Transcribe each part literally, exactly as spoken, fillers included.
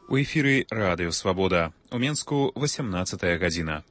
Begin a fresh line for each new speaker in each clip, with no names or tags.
У эфіры Радыё Свабода. У Менску васямнацатая гадзіна.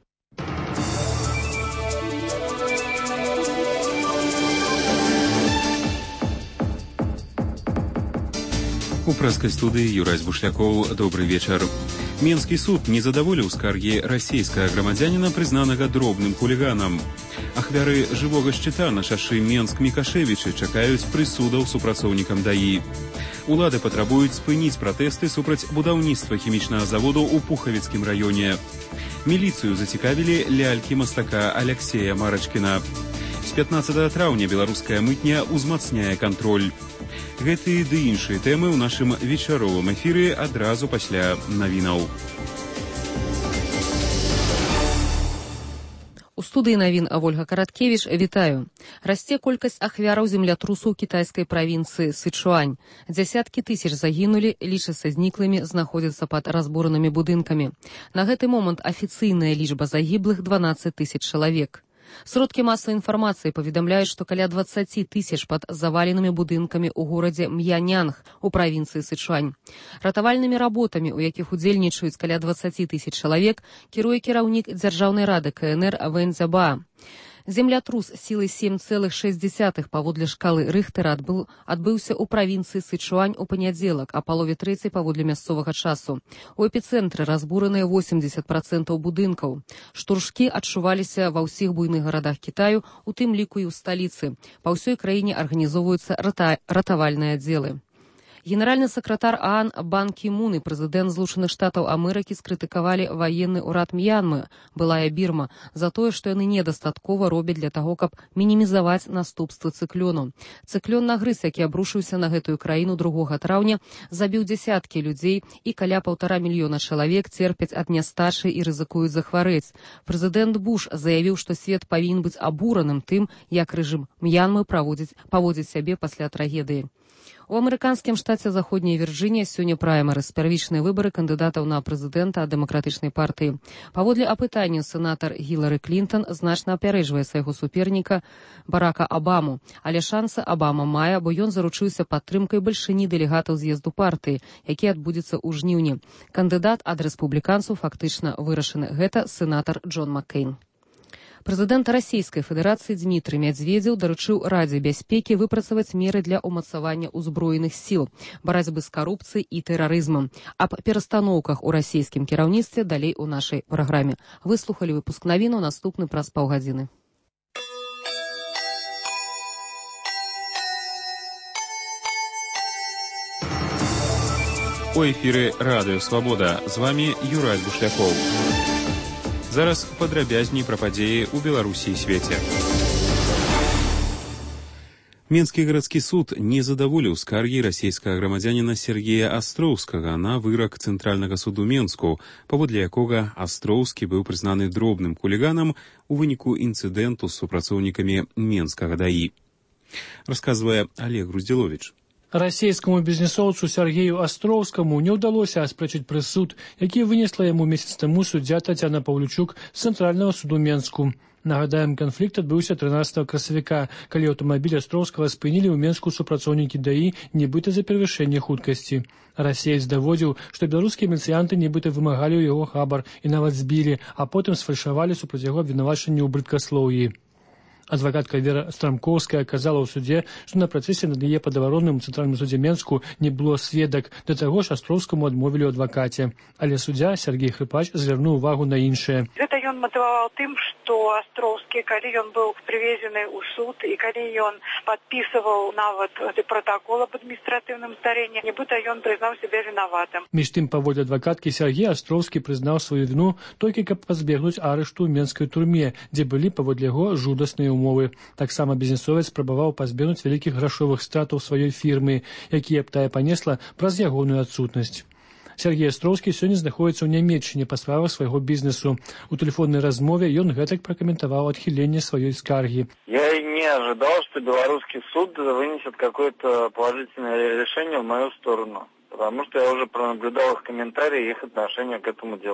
У прэскай студыі Юрай Бушлякоў. Добры вечар. Менскі суд не задаволіў скаргі расійскага грамадзяніна, прызнанага дробным хуліганам. Ахвяры жывога шчыта на шашы Менск-Мікашевічы чакаюць прысудаў супрацоўнікам ДАІ. Улады патрабуюць спыніць пратэсты супраць будаўніцтва хімічнага заводу ў Пухавіцкім раёне. Міліцыю зацікавілі лялькі мастака Аляксея Марачкіна. З пятнаццатага траўня беларуская мытня ўзмацняе кантроль. Гэтыя ды іншыя тэмы ў нашым вечаровым эфіры адразу пасля навінаў.
У студыі навін Ольга Караткевіч. Вітаю. Расце колькасць ахвяраў землятрусу ў кітайскай правінцыі Сычуань. Дзясяткі тысяч загінулі, лічацца зніклымі, знаходзяцца пад разбуранымі будынкамі. На гэты момант афіцыйная лічба загіблых дванаццаць тысяч чалавек. Сродкі масавай інфармацыі паведамляюць, што каля дваццаць тысяч пад заваленымі будынкамі ў горадзе М'янянг у правінцыі Сычуань. Ратавальнымі работамі, у якіх удзельнічаюць каля дваццаць тысяч чалавек, кіруе кіраўнік дзяржаўнай рады КНР Вэнь Цзябаа. Землятрус сілай сем цэлых шэсць дзесятых паводле шкалы Рыхтэра адбыў, адбыўся ў правінцыі Сычуань у панядзелак, а палове трэцяй паводле мясцовага часу. У эпіцэнтры разбураныя восемьдесят процентаў будынкаў. Штуршкі адчуваліся ва ўсіх буйных гарадах Кітаю, у тым ліку і ў сталіцы. Па ўсёй краіне арганізоўваюцца рата... ратавальныя аддзелы. Генеральны сакратар ААН Бан Кі-мун і прэзідэнт Злучаных Штатаў Амерыкі скрытыкавалі ваенны ўрад М'янмы, былая Бірма, за тое, што яны недастаткова робяць для таго, каб мінімізаваць наступствы цыклону. Цыклон нагрыз, які абрушыўся на гэтую краіну другога траўня, забіў дзясяткі людзей і каля паўтара мільёна чалавек церпяць ад нястачы і рызыкуюць захварэць. Прэзідэнт Буш заявіў, што свет павінен быць абураным тым, як рэжым М'янмы паводзіць сябе пасля трагедыі. У амерыканскім штаце Заходняя Вірджынія сёння праймерыз, первічныя выбары кандыдатаў на прэзідэнта ад дэмакратычнай партыі. Паводле апытання сенатар Гілары Клінтон значна апярэджвае свайго суперніка Барака Абаму, але шансы Абама мае, бо ён заручыўся падтрымкай бальшыні дэлегатаў з'езду партыі, які адбудзецца ў жніўні. Кандыдат ад рэспубліканцаў фактычна вырашаны. Гэта сенатар Джон Маккейн. Прэзідэнт Расійскай Федэрацыі Дзмітрый Мядзведзеў даручыў Радзе бяспекі выпрацаваць меры для ўмацавання ўзброеных сіл, барацьбы з карупцыяй і тэрарызмам. Аб перастаноўках у расійскім кіраўніцтве далей у нашай праграме. Выслухалі выпуск навінаў, наступны праз паўгадзіны.
У эфіры Радыё Свабода. З вамі Юрай Бушлякоў. Зараз падрабязней пра падзеі ў Беларусі і свеце. Менскі гарадскі суд не задаволіў скаргі расійскага грамадзяніна Сергея Астроўскага на вырак Цэнтральнага суду Менску, паводле якога Астроўскі быў прызнаны дробным хуліганам у выніку інцыдэнту з супрацоўнікамі Менскага ДАІ. Расказвае Олег Груздзіловіч.
Расійскаму бізнесоўцу Сергею Астроўскаму не ўдалося аспрэчыць прысуд, які вынесла яму месяц таму суддзя Тацяна Паўлючук з Цэнтральнага суду Менску. Нагадаем, канфлікт адбыўся трынаццатага красавіка, калі аўтамабіль Астроўскага спынілі ў Менску супрацоўнікі ДАІ, нібыта за перавышэнне хуткасці. Расеец даводзіў, што беларускія міліцыянты нібыта вымагалі ў яго хабар і нават збілі, а потым сфальшавалі супраць яго абвінавачанні ў брыдкаслоўі. Адвакатка Вера Страмкоўская казала ў судзе, што на працэсе над яе падавароным у Цэнтральным судзе Менску не было сведак, да таго ж Астроўскаму адмовілі ў адвакаце. Але суддзя Сергей Хрыпач звярнуў увагу на іншае.
Гэта ён матываваў тым, што Астроўскі, калі ён быў прывезены ў суд і калі ён падпісываў нават пратакол аб адміністратыўным старэнні, нібыта ён прызнаў сябе вінаватым.
Між тым, паводле адвакаткі, Сергей Астроўскі прызнаў сваю віну толькі каб пазбегнуць арышту ў менскай турме, дзе былі паводле яго жудасныя умовы. Таксама бізнесовец спрабаваў пазбегнуць вялікіх грашовых стратаў сваёй фірмы, якія б тая панесла праз ягоную адсутнасць. Сергей Астроўскі сёння знаходзіцца ў Нямецчыне па справах свайго бізнесу. У тэлефоннай размове ён гэтак пракаментаваў адхіленне сваёй скаргі.
Я не ожидал, что белорусский суд вынесет какое-то положительное решение в мою сторону. Потому что я уже пронаблюдал их комментарии и их отношение к этому делу.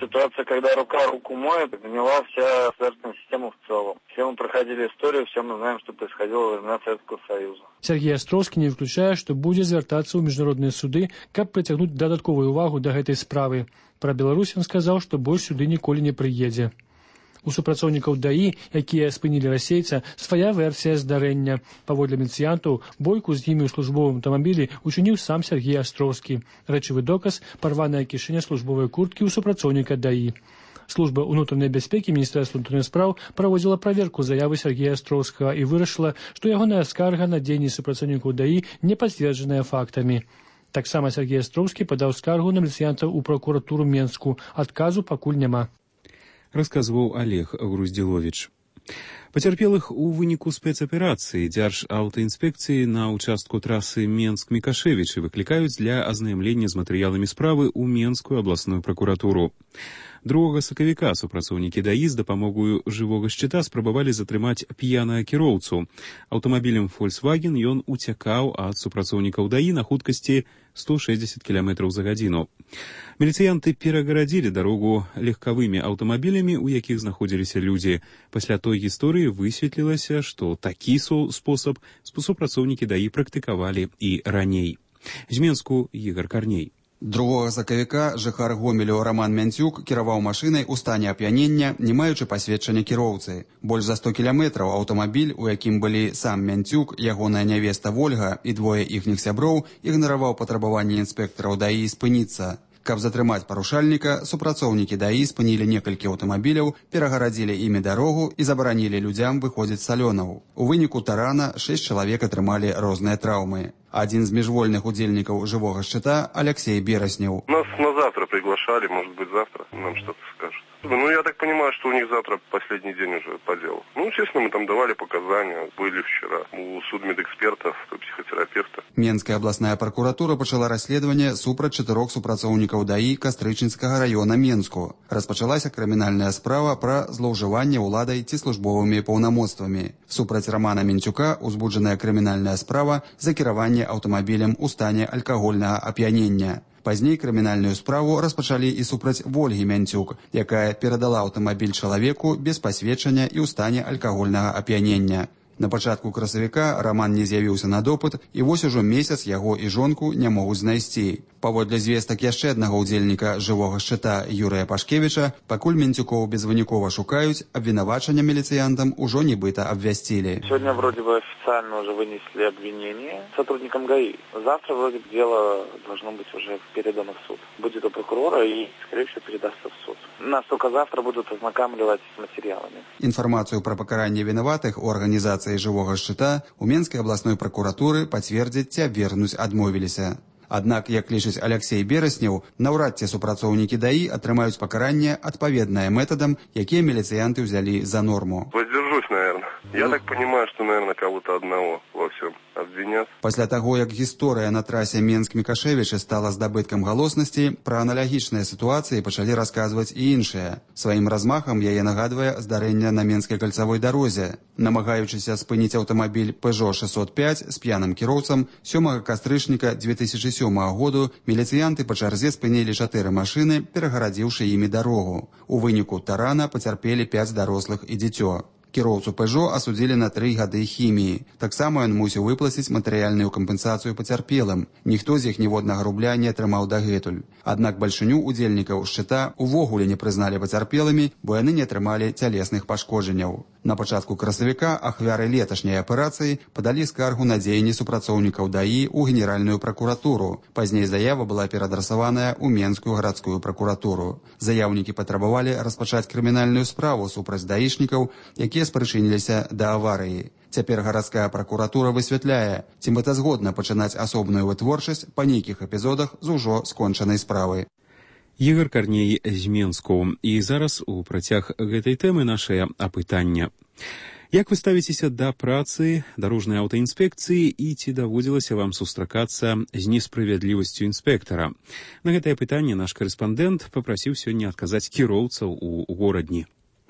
Ситуация, когда рука руку моет, гнила вся государственная система в целом. Все мы проходили историю, все мы знаем, что происходило во времена Советского Союза.
Сергей Астроўскі не выключае, што будзе звяртацца ў міжнародныя суды, каб прыцягнуць дадатковую увагу да гэтай справы. Пра Беларусь ён сказаў, што больш сюды ніколі не прыедзе. У супрацоўнікаў ДАІ, якія спынілі расейца, свая версія здарэння. Паводле міліцыянтаў, бойку з імі ў службовым аўтамабілі учыніў сам Сергей Астроўскі. Рэчавы доказ – парваная кішэня службовай курткі ў супрацоўніка ДАІ. Служба ўнутранай бяспекі Міністэрства ўнутраных спраў праводзіла праверку заявы Сергея Астроўскага і вырашыла, што ягоная скарга на дзеянні супрацоўнікаў ДАІ не пацверджаная фактамі. Таксама Сергей Астроўскі падаў скаргу на міліцыянтаў у пракуратуру Менску. Адказу пакуль няма.
Расказваў Олег Груздзіловіч. Пацярпелых у выніку спецаперацыі Дзяржаўтаінспекцыі на ўчастку трасы Менск-Мікашэвічы выклікаюць для азнаямлення з матэрыяламі справы ў Менскую абласную пракуратуру. другога сакавіка супрацоўнікі ДАІ з дапамогою жывога шчыта спрабавалі затрымаць п'янага кіроўцу. Аўтамабілем Volkswagen ён уцякаў ад супрацоўнікаў ДАІ на хуткасці сто шэсцьдзесят кіламетраў за гадзіну. Міліцыянты перагарадзілі дарогу легкавымі аўтамабілямі, у якіх знаходзіліся людзі. Пасля той гісторыі высветлілася, што такі спосаб супрацоўнікі ДАІ практыкавалі і раней. З Менску Ігор Карней.
другога сакавіка жыхар Гомелю Роман Мянцюк кіраваў машынай у стане ап'янення, не маючы пасведчання кіроўцы. Больш за сто кіламетраў аўтамабіль, у якім былі сам Мянцюк, ягоная нявеста Вольга і двое іхніх сяброў, ігнараваў патрабаванні інспектараў ДАІ спыніцца. Каб затрымаць парушальніка, супрацоўнікі ДАІ спынілі некалькі аўтамабіляў, перагарадзілі імі дарогу і забаранілі людзям выходзіць з салёнаў. У выніку тарана шэсць чалавек атрымалі розныя траўмы. Один из межвольных удельников живого шчыта Алексей Береснев.
Нас на завтра приглашали, может быть, завтра нам что-то скажут. Ну, я так понимаю, что у них завтра последний день уже по делу. Ну, естественно, мы там давали показания, были вчера у судмедэкспертов, у психотерапевта.
Менская областная прокуратура почала расследование супраць чатырох супрацоўнікаў ДАІ Кастрычніцкага района Менску. Распачалася крымінальная справа пра злоўжыванне ўладай ці службовымі паўнамоцтвамі. Супраць Романа Мянцюка узбуджаная крымінальная справа за кіраванне аўтамабілем у стане алкагольнага ап'янення. Пазней крымінальную справу распачалі і супраць Вольгі Мянцюк, якая перадала аўтамабіль чалавеку без пасведчання і ў стане алкагольнага ап'янення. На пачатку красавіка Роман не з'явіўся на допыт, і вось ужо месяц яго і жонку не могуць знайсці. Паводле звестак яшчэ аднаго ўдзельніка жывога шчыта Юрыя Пашкевіча, пакуль Мянцюкоў безвынікова шукаюць, абвінавачання міліцыянтам ужо нібыта абвясцілі.
Сегодня вроде бы официально уже вынесли обвинение сотрудникам ГАИ. Завтра вроде дело должно быть уже передано в суд. Будет у прокурора и, скорее всего, передастся в суд. Нас только завтра будут ознакомливать с материалами.
Інфармацыю пра пакаранне вінаватых у арганізацыі жывога шчыта у Менскай абласной пракуратуры пацвердзіць ці абвергнуць адмовіліся. Аднак, як лічыць Алексей Береснев, наўрад ці супрацоўнікі ДАІ атрымаюць пакаранне адпаведнае мэтадам, якія міліцыянты ўзялі за норму.
Воздержусь, наверное. Я так понимаю, что, наверное, кого-то одного во всем обвинят.
Пасля таго, як гісторыя на трасе Менск-Мікашэвічы стала здабыткам галоснасці, пра аналагічныя сітуацыі пачалі расказваць і іншыя. Сваім размахам яе нагадвае здарэнне на Менскай кальцавой дарозе. Намагаючыся спыніць аўтамабіль Peugeot шестьсот пять з п'яным кіроўцам, сёмага кастрычніка две тысячи сёмага году міліцыянты па чарзе спынілі чатыры машыны, перагарадзіўшы імі дарогу. У выніку тарана пацярпелі пяць дарослых і дзіцё. Кіроўцу Peugeot асудзілі на тры гады хіміі. Таксама ён мусіў выплаціць матэрыяльную кампенсацыю пацярпелым. Ніхто з іх ніводнага рубля не атрымаў дагэтуль. Аднак бальшыню удзельнікаў шчыта увогуле не прызналі пацярпелымі, бо яны не атрымалі цялесных пашкоджанняў. На пачатку красавіка ахвяры леташняй аперацыі падалі скаргу на дзеянні супрацоўнікаў ДАІ ў генеральную пракуратуру. Пазней заява была перадрасаваная ў Менскую гарадскую пракуратуру. Заяўнікі патрабавалі распачаць крымінальную справу супраць даішнікаў, якія спрычыніліся да аварыі. Цяпер гарадская пракуратура высвятляе, ці мэтазгодна пачынаць асобную вытворчасць па нейкіх эпізодах з ужо скончанай справы.
Ігор Карней з Менску. І зараз у працяг гэтай тэмы нашае апытання. Як вы ставіцеся да працы дарожнай аўтаінспекцыі і ці даводзілася вам сустракацца з несправядлівасцю інспектара? На гэтае пытанне наш карэспандэнт папрасіў сёння адказаць кіроўцаў у горадні.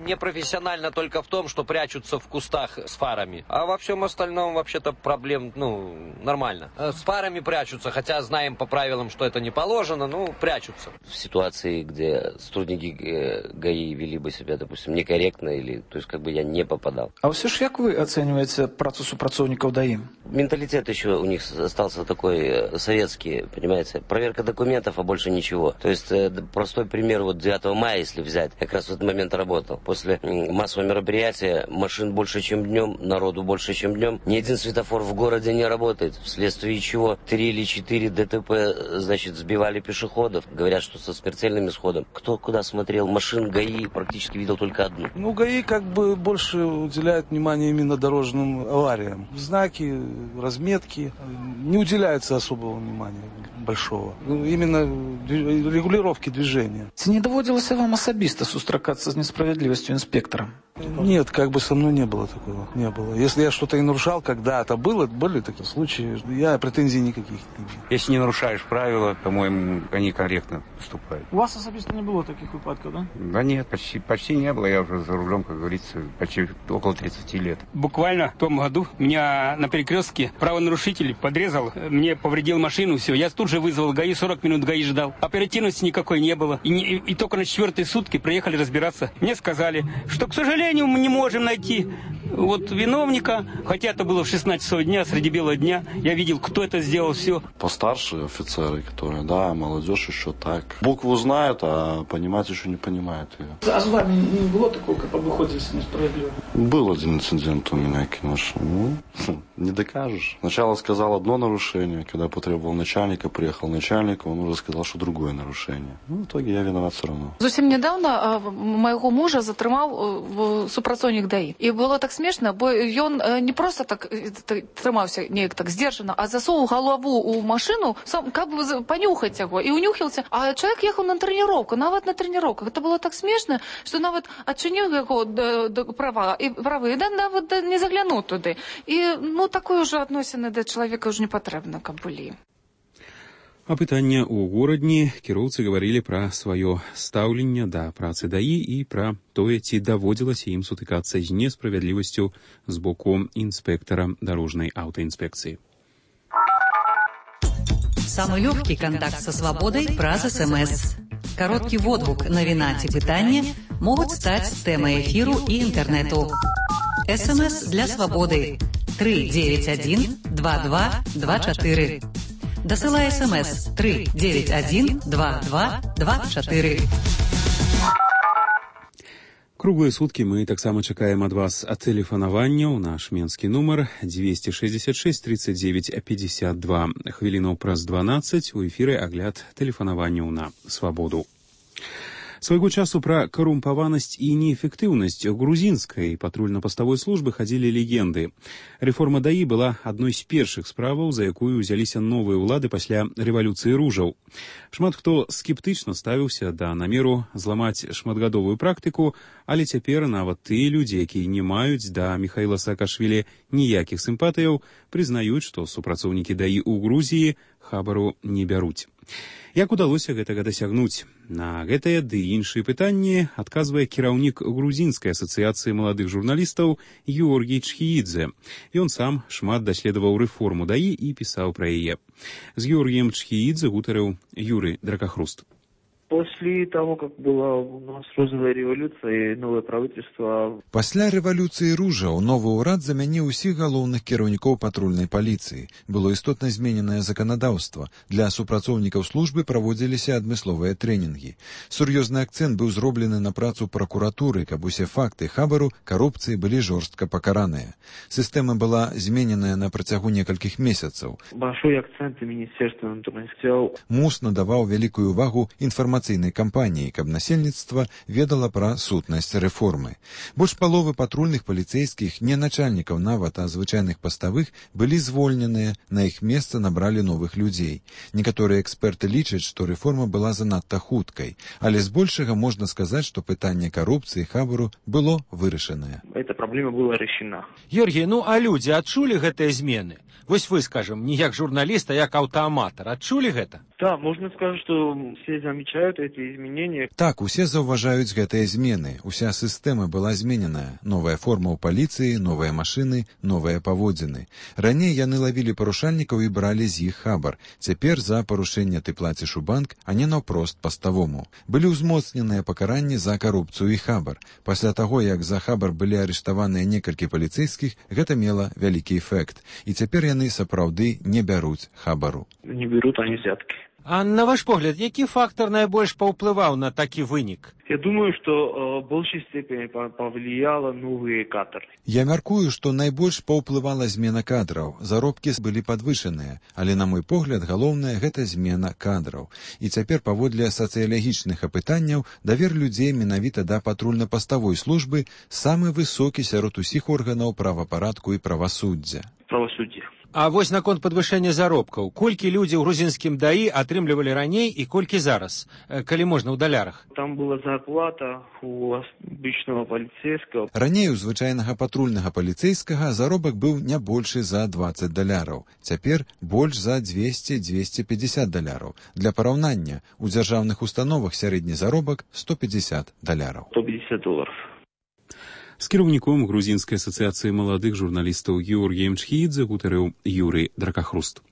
Непрофессионально только в том, что прячутся в кустах с фарами. А во всем остальном вообще-то проблем, ну, нормально. С фарами прячутся, хотя знаем по правилам, что это не положено, ну, прячутся.
В ситуации, где сотрудники ГАИ вели бы себя, допустим, некорректно, или, то есть, как бы я не попадал.
А все ж как вы оцениваете працу супрацовников ДАИ?
Менталитет еще у них остался такой советский, понимаете, проверка документов, а больше ничего. То есть, простой пример, вот девятого мая, если взять, я как раз в этот момент работал. После массового мероприятия машин больше, чем днем, народу больше, чем днем. Ни один светофор в городе не работает, вследствие чего три или четыре ДТП, значит, сбивали пешеходов. Говорят, что со смертельным исходом. Кто куда смотрел? Машин ГАИ практически видел только одну.
Ну, ГАИ как бы больше уделяет внимание именно дорожным авариям. Знаки, разметки не уделяется особого внимания большого. Именно регулировки движения.
Ці не доводилося вам особисто сустракаться с несправедливостью инспектора?
Нет, как бы со мной не было такого. Не было. Если я что-то и нарушал, когда-то было, были такие случаи, я претензий никаких не имею.
Если не нарушаешь правила, по-моему, они корректно поступают.
У вас особисто не было таких выпадков, да?
Да нет, почти, почти не было. Я уже за рулем, как говорится, почти около тридцати лет.
Буквально в том году меня на перекрестке правонарушитель подрезал, мне повредил машину, все. Я тут же вызвал ГАИ, сорок минут ГАИ ждал. Оперативности никакой не было. И, не, и только на четвертые сутки приехали разбираться. Мне сказали, что, к сожалению, мы не можем найти вот виновника, хотя это было в шестнадцать часов дня, среди белого дня. Я видел, кто это сделал, все.
Постарше офицеры, которые, да, молодежь еще так. Букву знают, а понимать еще не понимают ее.
А с вами не было такого, как обыходились несправедливо?
Был один инцидент у меня, конечно. Ну, не докажешь. Сначала сказал одно нарушение, когда потребовал начальника, приехал начальник, он уже сказал, что другое нарушение. Ну, в итоге я виноват все равно.
Зовсім недавно моего мужа затрымаў супрацоўнік ДАИ. І было так смешно, бо ён не просто так трымаўся неяк так здержана, а засунуў галаву ў машину, сам, каб понюхаць яго, і унюхился. А чалавек ехаў на трэніроўку, нават на трэніроўках. Это было так смешно, што нават адчыніў яго права і правы, да нават не заглянуў туды. І ну такое ўжо адносіны да чалавека ўжо не патрэбна, каб былі.
Апытання ў горадні кіроўцы гаварылі пра сваё стаўленне да працы ДАИ і пра тое, ці даводзілася ім сутыкацца з несправядлівасцю з боку інспектара дорожнай аўтаінспекцыі.
Самый легкий контакт со свободой праз СМС. Короткий водгук навіна ці пытання могуць стаць тэмай эфіру і інтэрнэту. СМС для свободы три девять один два два два четыре. Дасылай СМС три девять один два два два четыре.
Круглыя суткі мы таксама чакаем ад вас тэлефанавання ў наш менскі нумар двести шестьдесят шесть тридцать девять пятьдесят два. Хвілінаў праз дванаццаць у эфіры агляд тэлефанаванняў на свабоду. Свайго часу пра карумпаванасць і неэфектыўнасць грузінскай патрульна-паставой службы хадзілі легенды. Рэформа ДАИ была адной з першых справаў, за якую ўзяліся новыя ўлады пасля рэвалюцыі ружаў. Шмат хто скептычна ставіўся да намеру зламаць шматгадовую практыку, але цяпер нават тыя людзі, якія не маюць да Міхаіла Саакашвілі ніякіх сімпатыяў, прызнаюць, што супрацоўнікі ДАИ ў Грузіі хабару не бяруць. Як удалося гэтага дасягнуць? На гэтае ды іншыя пытанні адказвае кіраўнік грузінскай асацыяцыі маладых журналістаў Георгій Чхіідзе. Ён сам шмат даследаваў рэформу ДАИ і пісаў пра яе. З Георгіем Чхіідзе гутарыў Юрый Дракахруст.
После того, как была у нас розовая революция и новое правительство...
Пасля рэвалюцыі ружаў новы ўрад замяніў усіх галоўных кіраўнікоў патрульнай паліцыі. Было істотна змененае заканадаўства. Для супрацоўнікаў службы праводзіліся адмысловыя трэнінгі. Сур'ёзны акцэнт быў зроблены на працу пракуратуры, каб усе факты хабару карупцыі былі жорстка пакараныя. Сістэма была змененая на працягу некалькіх месяцаў.
Большой акцент Министерства внутренних дел.
МУС надаваў вялікую увагу інфармацыйнай кампаніі, каб насельніцтва ведала пра сутнасць рэформы. Больш паловы патрульных паліцэйскіх, не начальнікаў нават, а звычайных паставых, былі звольненыя, на іх месца набралі новых людзей. Некаторыя эксперты лічаць, што рэформа была занадта хуткай, але збольшага можна сказаць, што пытанне карупцыі хабару было вырашанае.
Эта праблема была решена.
Георгий, ну а людзі адчулі гэтыя змены? Вось вы, скажем, не як журналіст, а як аўтааматар, адчулі гэта?
Да, можно сказать, что все замечают, замечают эти изменения.
Так, усе заўважаюць гэтыя змены. Уся сістэма была змененая. Новая форма ў паліцыі, новыя машыны, новыя паводзіны. Раней яны лавілі парушальнікаў і бралі з іх хабар. Цяпер за парушэнне ты плаціш у банк, а не наўпрост па-ставому. Былі ўзмоцненыя пакаранні за карупцыю і хабар. Пасля таго, як за хабар былі арыштаваныя некалькі паліцэйскіх, гэта мела вялікі эфект. І цяпер яны сапраўды не бяруць хабару.
Не берут они взятки.
А на ваш погляд, які фактор найбольш паўплываў на такі вынік?
Я думаю, что э, в большей степени повлияло новые кадры.
Я мяркую, што найбольш паўплывала змена кадраў. Заробкі былі падвышаныя, але, на мой погляд, галоўнае – гэта змена кадраў. І цяпер, паводле сацыялагічных апытанняў, давер людзей менавіта да патрульна-паставой службы самы высокі сярод усіх органаў правапарадку і правасуддзя.
Правосуддзе.
А вось наконт падвышэння заробкаў. Колькі людзі ў грузінскім даі атрымлівалі раней і колькі зараз, калі можна ў далярах?
Там была зарплата у обычного полицейского.
Раней у звычайнага патрульнага паліцэйскага заробак быў не большы за дваццаць даляраў. Цяпер больш за дзвесце - дзвесце пятьдесят даляраў. Для параўнання, у дзяржаўных установах сярэдні заробак сто пятьдесят даляраў.
сто пятьдесят долларов.
З кіраўніком грузінскай асацыяцыі маладых журналістаў Георгіем Чхіідзе гутарыў Юрый Дракахруст.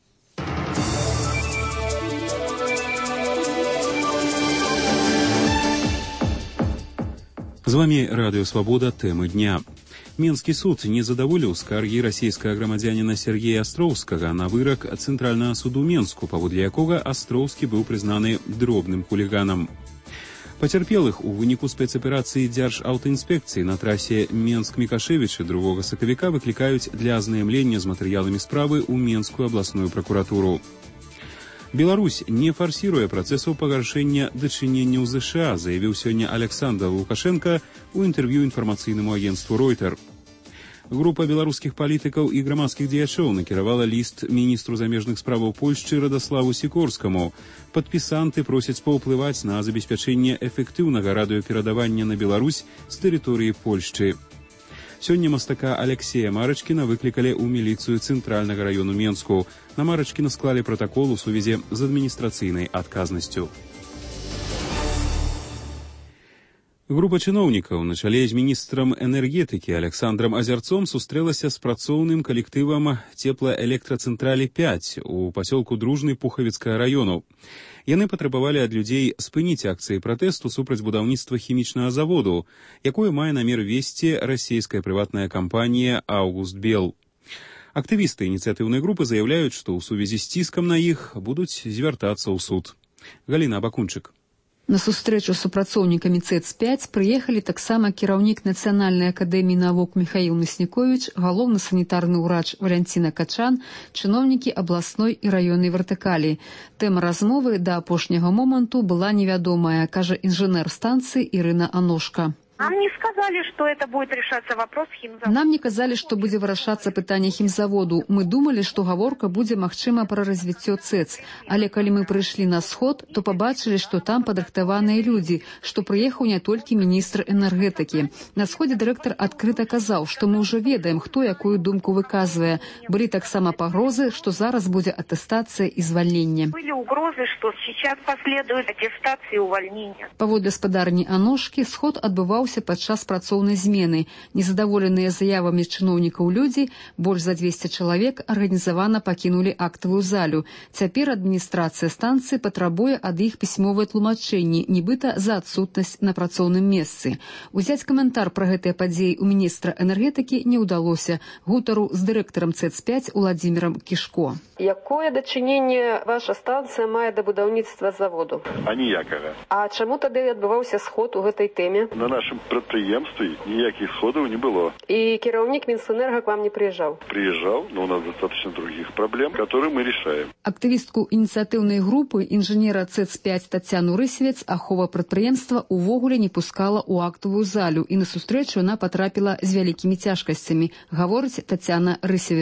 З вамі Радыё Свабода, тэмы дня. Менскі суд не задаволіў скаргі расійскага грамадзяніна Сергея Астроўскага на вырак Цэнтральнага суду Менску, паводле якога Астроўскі быў прызнаны дробным хуліганам. Пацярпелых у выніку спецаперацыі Дзяржаўтаінспекцыі на трасе Менск-Мікашэвічы другога сакавіка выклікаюць для азнаямлення з матэрыяламі справы ў Менскую абласную пракуратуру. Беларусь не фарсіруе працэсаў пагаршэння дачынення ў ЗША, заявіў сёння Александр Лукашенко ў інтэрв'ю інфармацыйнаму агенцтву Ройтер. Група беларускіх палітыкаў і грамадскіх дзеячоў накіравала ліст міністру замежных справаў Польшчы Радаславу Сікорскаму. Падпісанты просяць паўплываць на забеспячэнне эфектыўнага радыёперадавання на Беларусь з тэрыторыі Польшчы. Сёння мастака Алексея Марачкіна выклікалі ў міліцыю цэнтральнага раёну Менску. На Марачкіна склалі пратакол у сувязі з адміністрацыйнай адказнасцю. Група чыноўнікаў на чале з міністрам энергетыкі Александром Азярцом сустрэлася з працоўным калектывам цеплаэлектрацэнтралі пяць у пасёлку Дружны Пухавіцкага раёну. Яны патрабавалі ад людзей спыніць акцыі пратэсту супраць будаўніцтва хімічнага заводу, якое мае намер весці расійская прыватная кампанія «Аугуст Бел». Актывісты ініцыятыўнай групы заяўляюць, што ў сувязі з ціскам на іх будуць звяртацца ў суд. Галіна Бакунчык.
На сустрэчу з супрацоўнікамі цэц пяць прыехалі таксама кіраўнік Нацыянальнай акадэміі навук Міхаіл Мясніковіч, галоўны санітарны ўрач Валянціна Качан, чыноўнікі абласной і раённай вертыкалі. Тэма размовы да апошняга моманту была невядомая, кажа інжынер станцыі Ірына Аношка.
Нам не сказали, что это будет решаться вопрос хімзаводу.
Нам не казалі, што будзе вырашацца пытанне хімзаводу. Мы думалі, што гаворка будзе магчыма пра развіццё цэц. Але калі мы прыйшлі на сход, то пабачылі, што там падрыхтаваныя людзі, што прыехаў не толькі міністр энергетыкі. На сходзе дырэктар адкрыта казаў, што мы ўжо ведаем, хто якую думку выказвае. Былі таксама пагрозы, што зараз будзе атэстацыя і звальненне.
Былі угрозы, што сейчас последует аттестация и увольнение.
Паводле спадарні Аношкі, сход адбываўся падчас працоўнай змены. Незадаволеныя заявамі чыноўнікаў людзі, больш за дзвесце чалавек арганізавана пакінулі актавую залю. Цяпер адміністрацыя станцыі патрабуе ад іх пісьмовыя тлумачэнні, нібыта за адсутнасць на працоўным месцы. Узяць каментар пра гэтыя падзеі у міністра энергетыкі не ўдалося. Гутару з дырэктарам цэц пяць Уладзімірам Кішко.
Якое дачыненне ваша станцыя мае да будаўніцтва заводу?
Аніякага.
А чаму тады адбываўся сход у гэтай тэме?
На нашым прадпрыемстве ніякіх сходаў не было.
И кіраўнік Мінсэнерга к вам не приезжал?
Приезжал, но у нас достаточно других проблем, которые мы решаем.
Актывістку ініцыятыўнай групы інжынера цэц пяць Тацяну Рысевец ахова прадпрыемства увогуле не пускала ў актавую залю, і на сустрэчу яна патрапіла з вялікімі цяжкасцямі, гаворыць Тацяна Рысевец.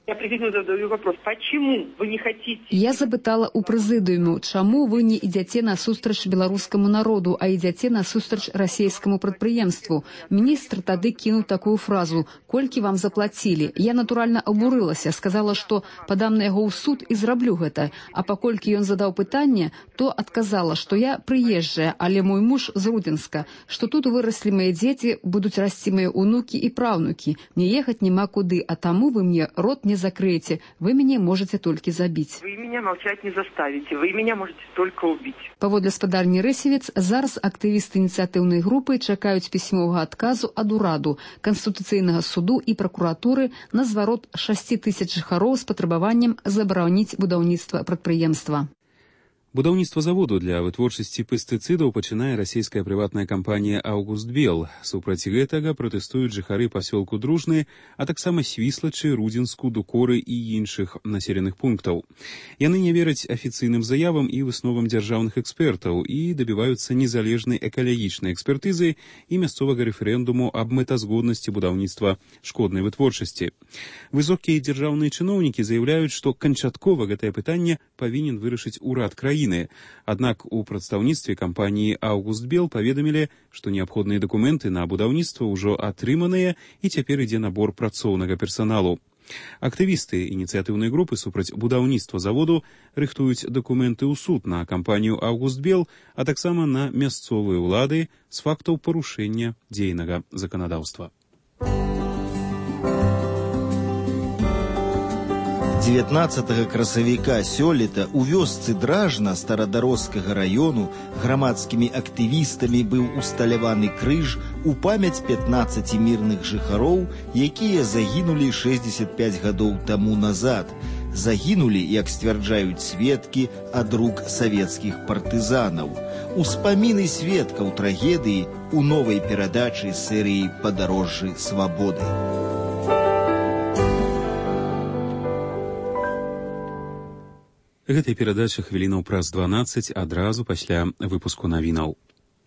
Я президенту задаю вопрос, почему вы не хотите...
Я запытала у прэзідыуму, чаму вы не ідзяце насустрач беларускаму народу, а ідзяце насустрач расійскаму прадпрыемству. Міністр тады кінуў такую фразу: «Колькі вам заплацілі?» Я натуральна абурылася, сказала, што падам на яго ў суд і зраблю гэта. А паколькі ён задаў пытанне, то адказала, што я прыезджая, але мой муж з Рудзенска, што тут выраслі мае дзеці, будуць расці мае ўнукі і праўнукі. Мне ехаць няма куды, а таму вы мне рот не закрыеце, вы мяне можете толькі забіць.
Вы меня молчать не заставите, вы меня можете только убить.
Паводле спадарні Рэсевец, зараз актывісты ініцыятыўнай групы чакаюць пісьмовага адказу ад ураду, Канстытуцыйнага суду і пракуратуры на зварот шасці тысяч жыхароў з патрабаваннем забараніць будаўніцтва прадпрыемства.
Будаўніцтва заводу для вытворчасці пестыцыдаў пачынае расійская прыватная кампанія «Аўгустбел». Супраць гэтага пратэстуюць жыхары пасёлку Дружны, а таксама Свіслачы, Рудзенску, Дукоры і іншых населеных пунктаў. Яны не вераць афіцыйным заявам і высновам дзяржаўных экспертаў і дабіваюцца незалежнай экалагічнай экспертызы і мясцовага рэферэндуму аб мэтазгоднасці будаўніцтва шкоднай вытворчасці. Высокія дзяржаўныя чыноўнікі заяўляюць, што канчаткова гэтае пытанне павінен вырашыць урад краіны. Аднак у прадстаўніцтве кампаніі «Аўгустбел» паведамілі, што неабходныя дакументы на будаўніцтва ўжо атрыманыя і цяпер ідзе набор працоўнага персаналу. Актывісты ініцыятыўнай групы супраць будаўніцтва заводу рыхтуюць дакументы ў суд на кампанію «Аўгустбел», а таксама на мясцовыя ўлады з фактаў парушэння дзейнага заканадаўства.
дзевятнаццатага красавіка сёлета у вёсцы Дражна старадарожскага раёну грамадскімі актывістамі быў усталяваны крыж у памяць пятнаццаці мірных жыхароў, якія загінулі шэсцьдзесят пяць гадоў таму назад. Загінулі, як сцвярджаюць сведкі, ад рук савецкіх партызанаў. Успаміны сведкаў трагедыі у новай перадачы серыі «Падарожжы свабоды».
Гэтай перадача хвілінаў праз дванаццаць адразу пасля выпуску навінаў.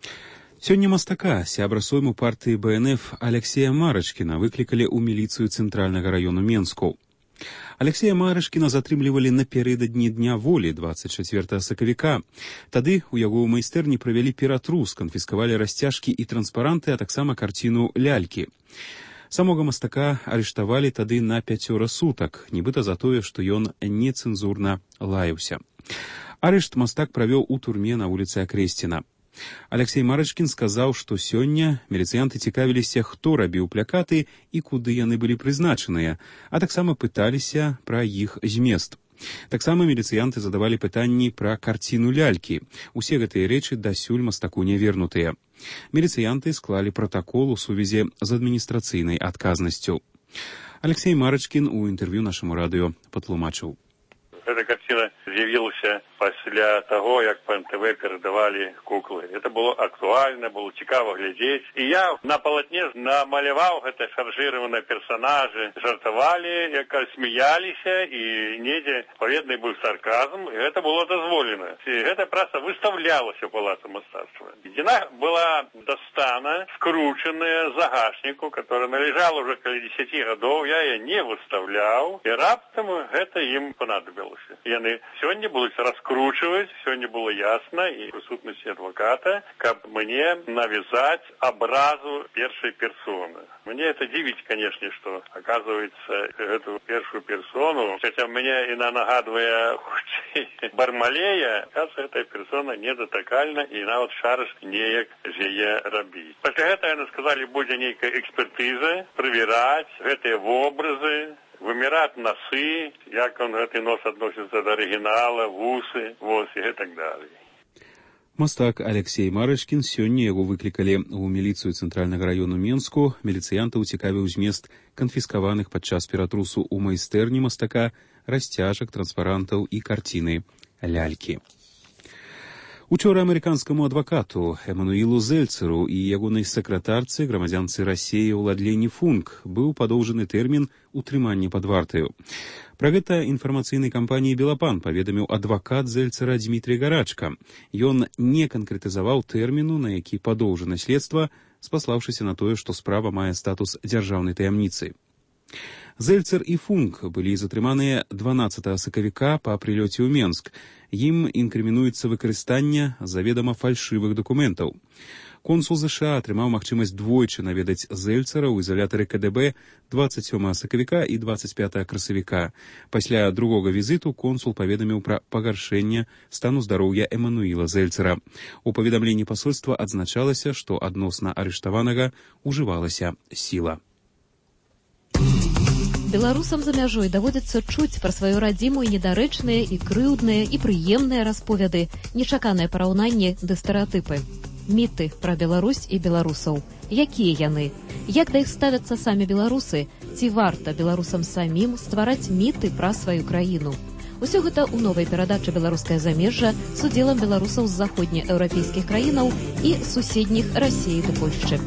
Сёння мастака, сябра сойму партыі бэ эн эф Алексея Марачкіна выклікалі ў міліцыю цэнтральнага раёну Менску. Алексея Марачкіна затрымлівалі напярэдадні дня волі дваццаць чацвёртага сакавіка. Тады ў яго ў майстэрні правялі ператрус, канфіскавалі расцяжкі і транспаранты, а таксама карціну «Лялькі». Самога мастака арыштавалі тады на пяцёра сутак, нібыта за тое, што ён нецэнзурна лаяўся. Арышт мастак правёў у турме на вуліцы Акрэсціна. Алексей Марачкін сказаў, што сёння міліцыянты цікавіліся, хто рабіў плакаты і куды яны былі прызначаныя, а таксама пыталіся пра іх змест. Таксама міліцыянты задавалі пытанні пра карціну «Лялькі». Усе гэтыя рэчы дасюль мастаку не вернутыя. Міліцыянты склалі пратакол у сувязі з адміністрацыйнай адказнасцю. Алексей Марачкін у інтэрв'ю нашаму радыё патлумачыў.
Эта картина з'явілася пасля того, як по эн тэ вэ передавали куклы. Это было актуально, было цікаво глядзець. І я на палатне намаляваў гэта шаржыраваныя персонажы, жартавалі, як смяяліся, і недзе паведны быў сарказм, і гэта было дазволена. І гэта праца выставлялася ў палацы мастацтва. Яна была дастана, скручаная загашніку, которая належала уже каля дзесяці гадоў, я яе не выставляў, і раптам гэта ім понадобилось. Яны сёння будуць раскручивать, сегодня было ясно, и в присутствии адвоката, как мне навязать образу первой персоны. Мне это дивить, конечно, что, оказывается, эту первую персону, хотя мне и на нагадывая Бармалея, оказывается, эта персона недотакальна, и на вот шарыш неяк жее рабіць. После этого, они сказали, будет некая экспертиза, проверять эти образы, вымирать носы, як он гэты нос относится до оригинала, вусы, вот, и так далее.
Мастак Алексей Марачкін сёння яго выклікалі ў міліцыю цэнтральнага раёну Менску. Міліцыянтаў цікавіў змест канфіскаваных падчас ператрусу ў майстэрні мастака расцяжак, транспарантаў і карціны «Лялькі». Учора амерыканскаму адвакату Эмануілу Зельцеру і ягонай сакратарцы, грамадзянцы Расіі Уладленні Функ, быў падоўжаны тэрмін утрымання пад вартаю. Пра гэта інфармацыйнай кампаніі «Белапан» паведаміў адвакат Зельцера Дмітрий Гарачка. Ён не канкрэтызаваў тэрміну, на які падоўжана следства, спаслаўшыся на тое, што справа мае статус дзяржаўнай таямніцы. Зельцер і Функ былі затрыманыя дванаццатага сакавіка па прылёце ў Менск. Ім інкрымінуецца выкарыстанне заведама фальшывых дакументаў. Консул ЗША атрымаў магчымасць двойчы наведаць Зельцера ў изолятары ка дэ бэ дваццаць сёмага сакавіка і дваццаць пятага красавіка. Пасля другога візіту консул паведаміў пра пагаршэнне стану здароўя Эмануіла Зельцера. У паведамленні пасольства адзначалася, што адносна арыштаванага ўжывалася сіла.
Беларусам за мяжой даводзіцца чуць пра сваю радзіму і недарэчныя, і крыўдныя, і прыемныя расповеды, нечаканыя параўнанні ды стэрэатыпы. Міты пра Беларусь і беларусаў. Якія яны? Як да іх ставяцца самі беларусы? Ці варта беларусам самім ствараць міты пра сваю краіну? Усё гэта ў новай перадачы «Беларускае замежжа» з удзелам беларусаў з заходнееўрапейскіх краінаў і суседніх Расіі ды Польшчы.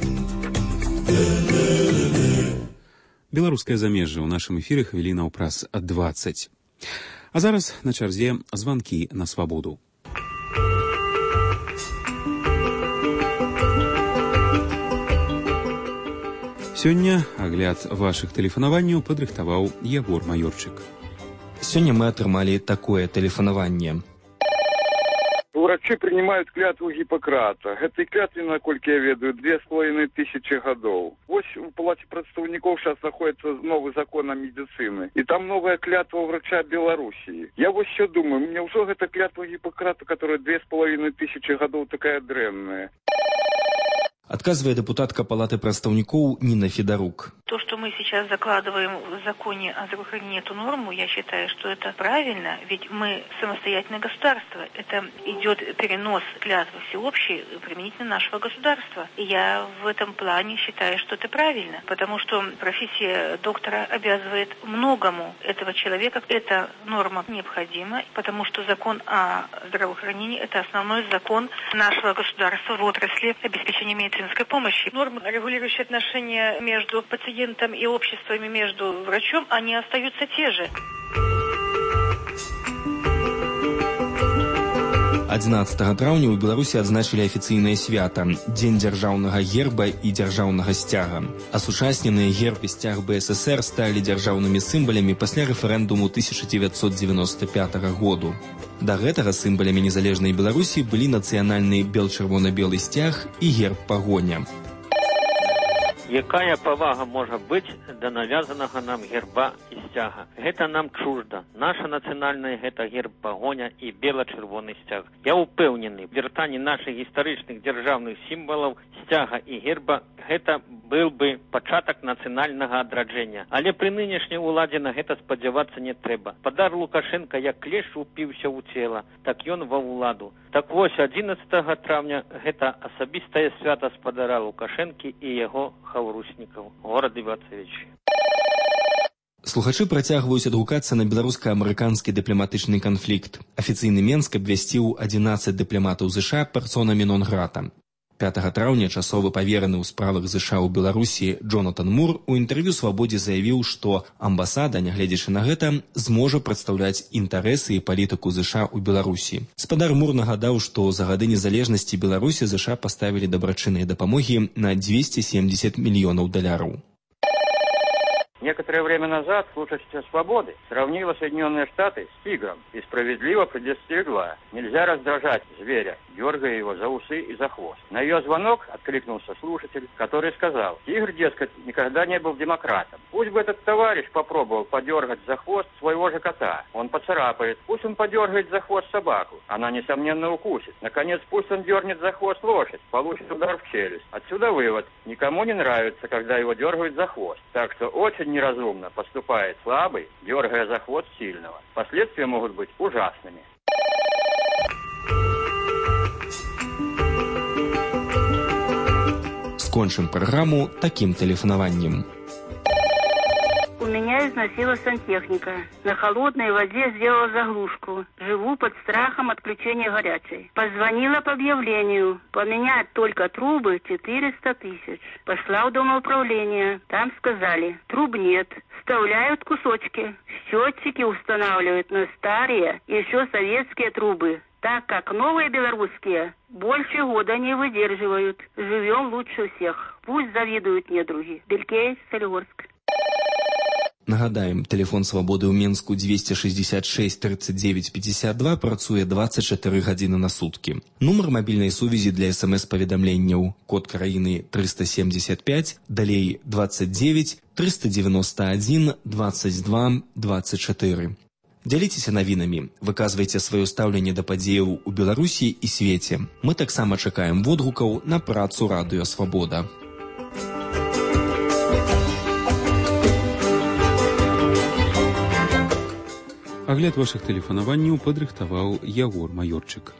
Беларускае замежжа ў нашым эфіры хвілінаў праз дваццаць. А зараз на чарзе званкі на свабоду. Сёння агляд вашых тэлефанаванняў падрыхтаваў Ягор Маёрчык.
Сёння мы атрымалі такое тэлефанаванне.
Врачи принимают клятву Гиппократа. Этой клятве, наколькі я ведаю, две с половиной тысячи годов. Вот в Палате представников сейчас находится новый закон о медицине. И там новая клятва врача Белоруссии. Я вот еще думаю, мне уже эта клятва Гиппократа, которая две с половиной тысячи годов, такая дрэнная.
Отказывая депутатка Палаты представников Нина Федорук.
То, что мы сейчас закладываем в законе о здравоохранении эту норму, я считаю, что это правильно, ведь мы самостоятельное государство. Это идет перенос клятвы всеобщей применительно нашего государства. И я в этом плане считаю, что это правильно, потому что профессия доктора обязывает многому этого человека. Эта норма необходима, потому что закон о здравоохранении – это основной закон нашего государства в отрасли обеспечения медицинской помощи. Нормы, регулирующие отношения между пациентом и обществами, между врачом, они остаются те же.
адзінаццатага траўня ў Беларусі адзначылі афіцыйнае свята Дзень дзяржаўнага герба і дзяржаўнага сцяга. Асучасненыя герб і сцяг бэ эс эсэр сталі дзяржаўнымі сімвалямі пасля рэферэндуму тысяча дзевяцьсот дзевяносто пятага году. Да гэтага сімвалямі незалежнай Беларусі былі нацыянальны бел-чырвона-белы сцяг і герб пагоня.
Якая павага можа быць да навязанага нам герба і сцяга? Гэта нам чужда. Наша нацыянальная гэта герб пагоня і бела-чырвоны сцяг. Я ўпэўнены, вяртанне нашых гістарычных дзяржаўных сімвалаў сцяга і герба гэта был бы пачатак нацыянальнага адраджэння. Але пры нынешняй уладзе на гэта спадзявацца не трэба. Падар Лукашенка як клеш упіўся ў цела, так ён ва ўладу. Так вось, адзінаццатага траўня гэта асабістае свята спадара Лукашэнкі і яго хаўруснікаў. Горад Івацевіч.
Слухачы працягваюць адгукацца на беларуска-амерыканскі дыпламатычны канфлікт. Афіцыйны Менск абвясціў адзінаццаць дыпламатаў ЗША персонамі нон-грата. пятага траўня часовы павераны ў справах ЗША ў Беларусі Джонатан Мур у інтэрв'ю «Свабодзе» заявіў, што амбасада, нягледзячы на гэта, зможа прадстаўляць інтарэсы і палітыку ЗША ў Беларусі. Спадар Мур нагадаў, што за гады незалежнасці Беларусі ЗША паставілі дабрачынныя дапамогі на двести семьдесят мільёнаў даляраў.
Некоторое время назад слушательница «Свободы» сравнила Соединенные Штаты с тигром и справедливо предостерегла: нельзя раздражать зверя, дергая его за усы и за хвост. На ее звонок откликнулся слушатель, который сказал: тигр, дескать, никогда не был демократом. Пусть бы этот товарищ попробовал подергать за хвост своего же кота. Он поцарапает. Пусть он подергает за хвост собаку. Она, несомненно, укусит. Наконец, пусть он дернет за хвост лошадь. Получит удар в челюсть. Отсюда вывод: никому не нравится, когда его дергают за хвост. Так что очень неразумно поступает слабый, дергая за хвост сильного. Последствия могут быть ужасными.
Скончим программу таким телефонованием.
У меня износила сантехника. На холодной воде сделала заглушку. Живу под страхом отключения горячей. Позвонила по объявлению. Поменять только трубы четыреста тысяч. Пошла в домоуправление. Там сказали: труб нет. Вставляют кусочки. Счетчики устанавливают на старые, еще советские трубы. Так как новые белорусские больше года не выдерживают. Живем лучше всех. Пусть завидуют недруги. Белькей, Солигорск.
Нагадаем, телефон свабоды ў Менску двести шестьдесят шесть тридцать девять пятьдесят два працуе двадцать четыре гадзіны на суткі. Нумар мабільнай сувязі для смс-паведамленняў код краіны триста семьдесят пять, далей двадцать девять триста девяносто один двадцать два двадцать четыре. Дзяліцеся навінамі, выказвайце сваё стаўленне да падзеяў у Беларусі і свеце. Мы таксама чакаем водгукаў на працу радыё Свабода.
Агляд вашых тэлефанаванняў падрыхтаваў Ягор Маёрчык.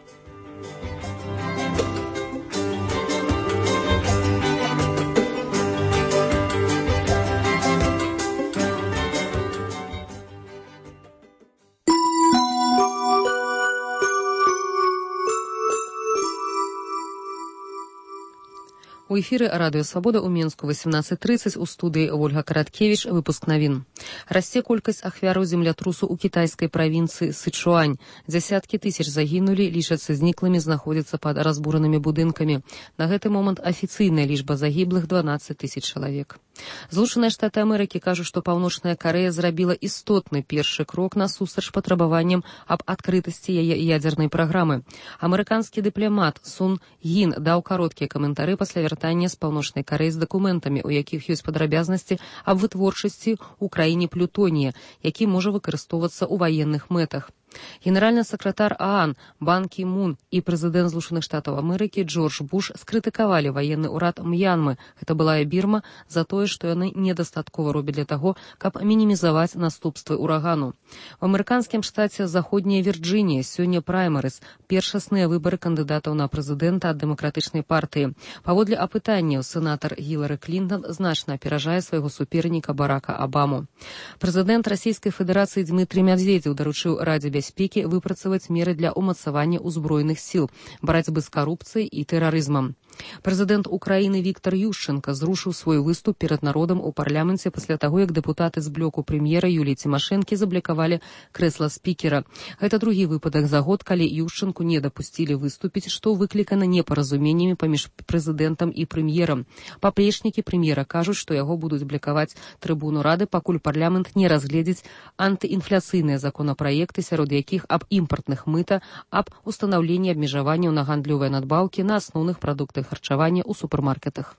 У эфіры радыё Свабода ў Менску восемнадцать тридцать, у студыі Ольга Караткевіч, выпуск навін. Расце колькасць ахвяраў землятрусу ў кітайскай правінцыі Сычуань. Дзясяткі тысяч загінулі, лічацца зніклымі, знаходзяцца пад разбуранымі будынкамі. На гэты момант афіцыйная лічба загіблых дванадцать тысяч чалавек. Злучаныя Штаты Амерыкі кажуць, што Паўночная Карэя зрабіла істотны першы крок насустрач патрабаванням аб адкрытасці яе ядзернай праграмы. Амерыканскі дыпламат Сун Гін даў кароткія каментары пасля вяртання з Паўночнай Карэі з дакументамі, у якіх ёсць падрабязнасці аб вытворчасці ў краіне плютонія, які можа выкарыстоўвацца ў ваенных мэтах. Генеральны сакратар ААН Бан Кі Мун і прэзідэнт Злучаных Штатаў Амерыкі Джордж Буш скрытыкавалі ваенны ўрад М'янмы, гэта былая Бірма, за тое, што яны недастаткова робяць для таго, каб мінімізаваць наступствы ўрагану. У амерыканскім штаце Заходняя Вірджынія сёння праймарыс, першасныя выбары кандыдатаў на прэзідэнта ад дэмакратычнай партыі. Паводле апытанняў, сенатар Гілары Клінтон значна аперажае свайго суперніка Барака Абаму. Прэзідэнт Расійскай Федэрацыі Дмітрый Медведзеў даручыў Радзе бяспекі выпрацаваць меры для ўмацавання ўзброеных сіл, барацьбы з карупцыяй і тэрарызмам. Прэзідэнт Украіны Віктор Ющенка зрушыў свой выступ перад народам у парламенце пасля таго, як дэпутаты з блоку прэм'ера Юліі Цімашэнкі заблакавалі крэсла спікера. Гэта другі выпадак за год, калі Ющенку не дапусцілі выступіць, што выклікана непаразуменнямі паміж прэзідэнтам і прэм'ерам. Паплечнікі прэм'ера кажуць, што яго будуць блакаваць трыбуну Рады, пакуль парламент не разгледзіць антыінфляцыйныя законапраекты, сярод якіх аб імпартных мыта, аб устанаўленні абмежаванняў на гандлёвыя надбаўкі на асноўных прадуктах харчавання ў супермаркетах.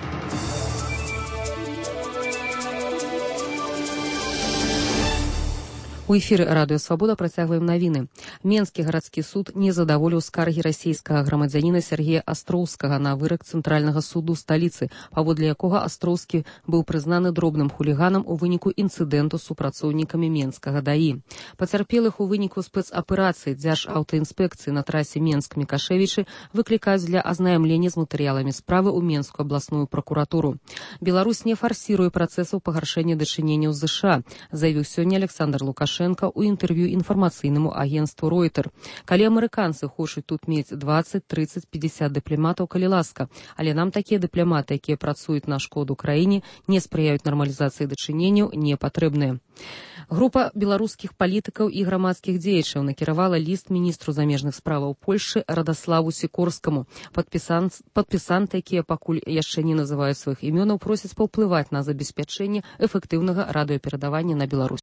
У эфіры радыё Свабода працягваем навіны. Менскі гарадскі суд не задаволіў скаргі расійскага грамадзяніна Сергея Астроўскага на вырак цэнтральнага суду сталіцы, паводле якога Астроўскі быў прызнаны дробным хуліганам у выніку інцыдэнту з супрацоўнікамі Менскага даі. Пацярпелых у выніку спецаперацыі Дзяржаўтаінспекцыі на трасе Менск-Мікашевічы выклікаюць для азнаямлення з матэрыяламі справы ў Менскую абласную пракуратуру. Беларусь не фарсіруе працэсаў пагаршэння дачыненняў з ЗША, заявіў сёння Александр Лукашенко у інтэрв'ю інфармацыйнаму агенству Ройтер. Калі амерыканцы хочуць тут мець двадцать тридцать пятьдесят дыпламатаў, калі ласка, але нам такія дыпламаты, якія працуюць на шкоду краіне, не спрыяюць нармалізацыі дачыненняў, не патрэбныя. Група беларускіх палітыкаў і грамадскіх дзеячаў накіравала ліст міністру замежных справаў Польшчы Радаславу Сікорскаму. Падпісанты, якія пакуль яшчэ не называюць сваіх імёнаў, просяць паўплываць на забеспячэнне эфектыўнага радыёперадавання на Беларусь.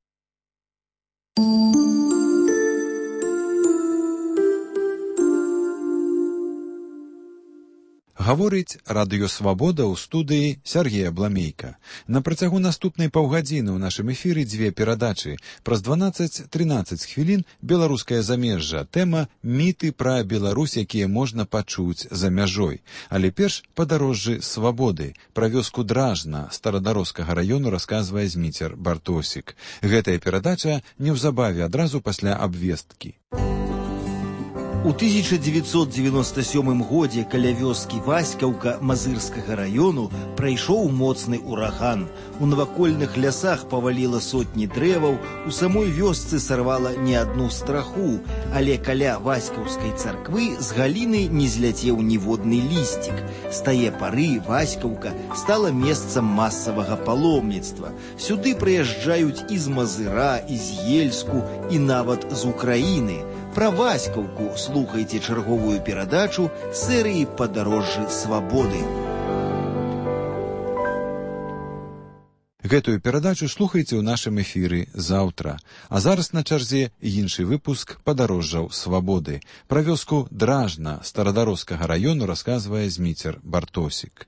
Гаворыць радыё Свабода ў студыі Сергея Бламейка. На працягу наступнай паўгадзіны ў нашым эфіры дзве перадачы. Праз дванаццаць трынаццаць хвілін беларускае замежжа. Тэма «Міты пра Беларусь, якія можна пачуць за мяжой». Але перш падарожжы свабоды. Пра вёску Дражна Старадароскага раёну расказвае Зміцер Бартосік. Гэтая перадача неўзабаве адразу пасля абвесткі.
У тысяча девятьсот девяносто сёмым годзе каля вёскі Васькаўка Мазырскага раёну прайшоў моцны ураган. У навакольных лясах паваліла сотні дрэваў, у самой вёсцы сарвала не адну страху, але каля Васькаўскай царквы з галіны не зляцеў ніводны лісцік. З тае пары Васькаўка стала месцам масавага паломніцтва. Сюды прыязджаюць і з Мазыра, і з Ельску, і нават з Украіны. Пра Васькаўку слухайце чарговую перадачу серыі «Падарожжы свабоды».
Гэтую перадачу слухайце ў нашым эфіры заўтра. А зараз на чарзе іншы выпуск падарожжаў свабоды. Пра вёску Дражна старадароскага раёну расказвае Зміцер Бартосік.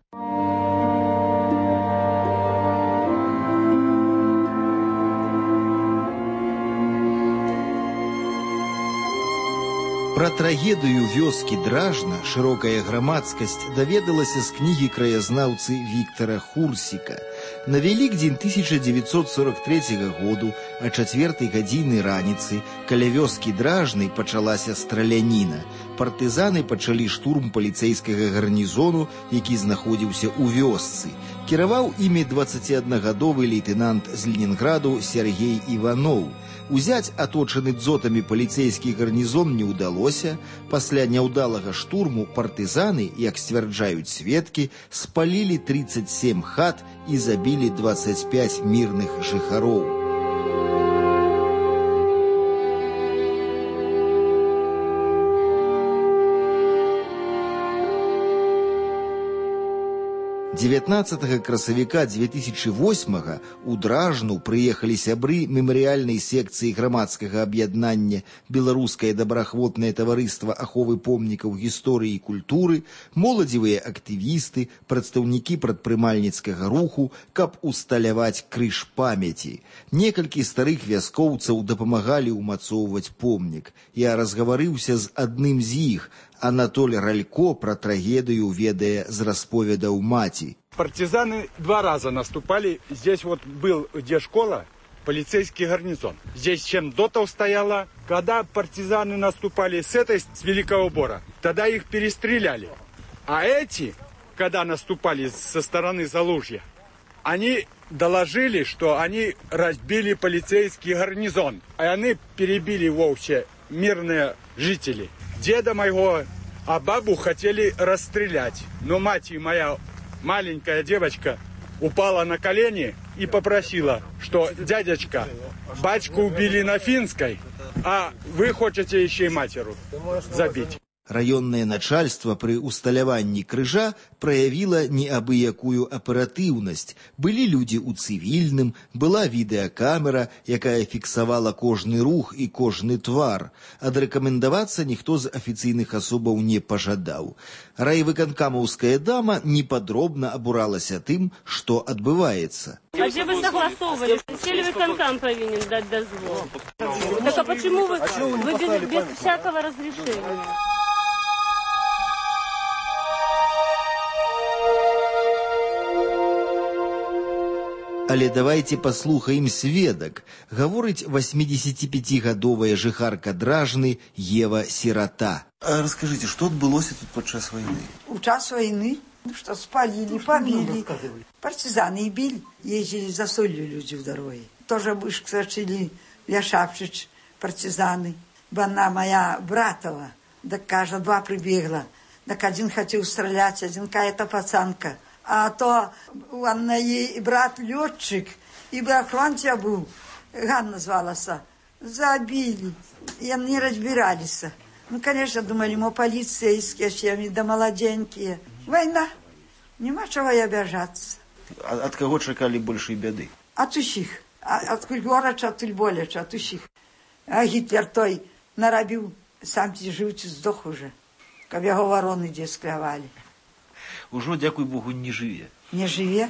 Пра трагедыю вёскі Дражна шырокая грамадскасць даведалася з кнігі краязнаўцы Віктара Хурсіка. На Вялікдзень тысяча дзевяцьсот сорок трэцяга году а чацвёртай гадзіны раніцы каля вёскі Дражнай пачалася страляніна. Партызаны пачалі штурм паліцэйскага гарнізону, які знаходзіўся ў вёсцы. Кіраваў імі дваццаціаднагадовы лейтэнант з Ленінграду Сергей Іваноў. Узяць аточаны дзотамі паліцэйскі гарнізон не ўдалося. Пасля няўдалага штурму партызаны, як сцвярджаюць сведкі, спалілі тридцать семь хат і забілі двадцать пять мірных жыхароў. дзевятнаццатага красавіка дзве тысячы восьмага у Дражну прыехалі сябры мемарыяльнай секцыі грамадскага аб'яднання «Беларускае добраахвотнае таварыства аховы помнікаў гісторыі і культуры», моладзевыя актывісты, прадстаўнікі прадпрымальніцкага руху, каб усталяваць крыж памяці. Некалькі старых вяскоўцаў дапамагалі ўмацоўваць помнік. Я разгаварыўся з адным з іх. Анатоль Ралько про трагедию ведая з расповедаў маці.
Партизаны два раза наступали. Здесь вот был, где школа, полицейский гарнизон. Здесь чем дотов стояла. Когда партизаны наступали с этой, с Великого Бора, тогда их перестреляли. А эти, когда наступали со стороны Залужья, они доложили, что они разбили полицейский гарнизон. А они перебили вовсе мирные жители. Деда моего, а бабу хотели расстрелять. Но мать моя, маленькая девочка, упала на колени и попросила, что дядечка, батьку убили на Финской, а вы хотите еще и матеру забить.
Раённае начальство пры усталяванні крыжа праявіла неабыякую аператыўнасць. Былі людзі ў цывільным, была відэакамера, якая фіксавала кожны рух і кожны твар. Адрэкамендавацца ніхто з афіцыйных асобаў не пажадаў. Райвыканкамаўская дама непадробна абуралася тым, што адбываецца.
А где вы согласовывали? Сельвыконкам повинен дать дозвол. Так а почему вы, вы без, без всякого разрешения?
Але давайте паслухаем сведак. Гаворыць восьмидесятипятигадовая жыхарка Дражны Ева Сирота.
А расскажите, что отбылось тут подчас войны?
У час войны, что спалили, побили. Партизаны били, ездили за солью люди в дороге. Тоже бышк сочили Ляшапчич, партизаны. Бана моя братова, да кажа два прибегла. Так один хотел стрелять, один какая-то пацанка. А то у Анны брат летчик, и брат Франция был, Ганна звалась, забили, и они разбирались. Ну, конечно, думали, мы полицейские, все, да молоденькие. Война, нема чего и обижаться.
А от кого чекали большей беды?
От усих. От кульгорача, от тульболяча, от усих. А Гитлер той наробил, сам живучи сдох уже, как его вороны где склявали.
Ужо, дякуй Богу, не жыве.
Не жыве?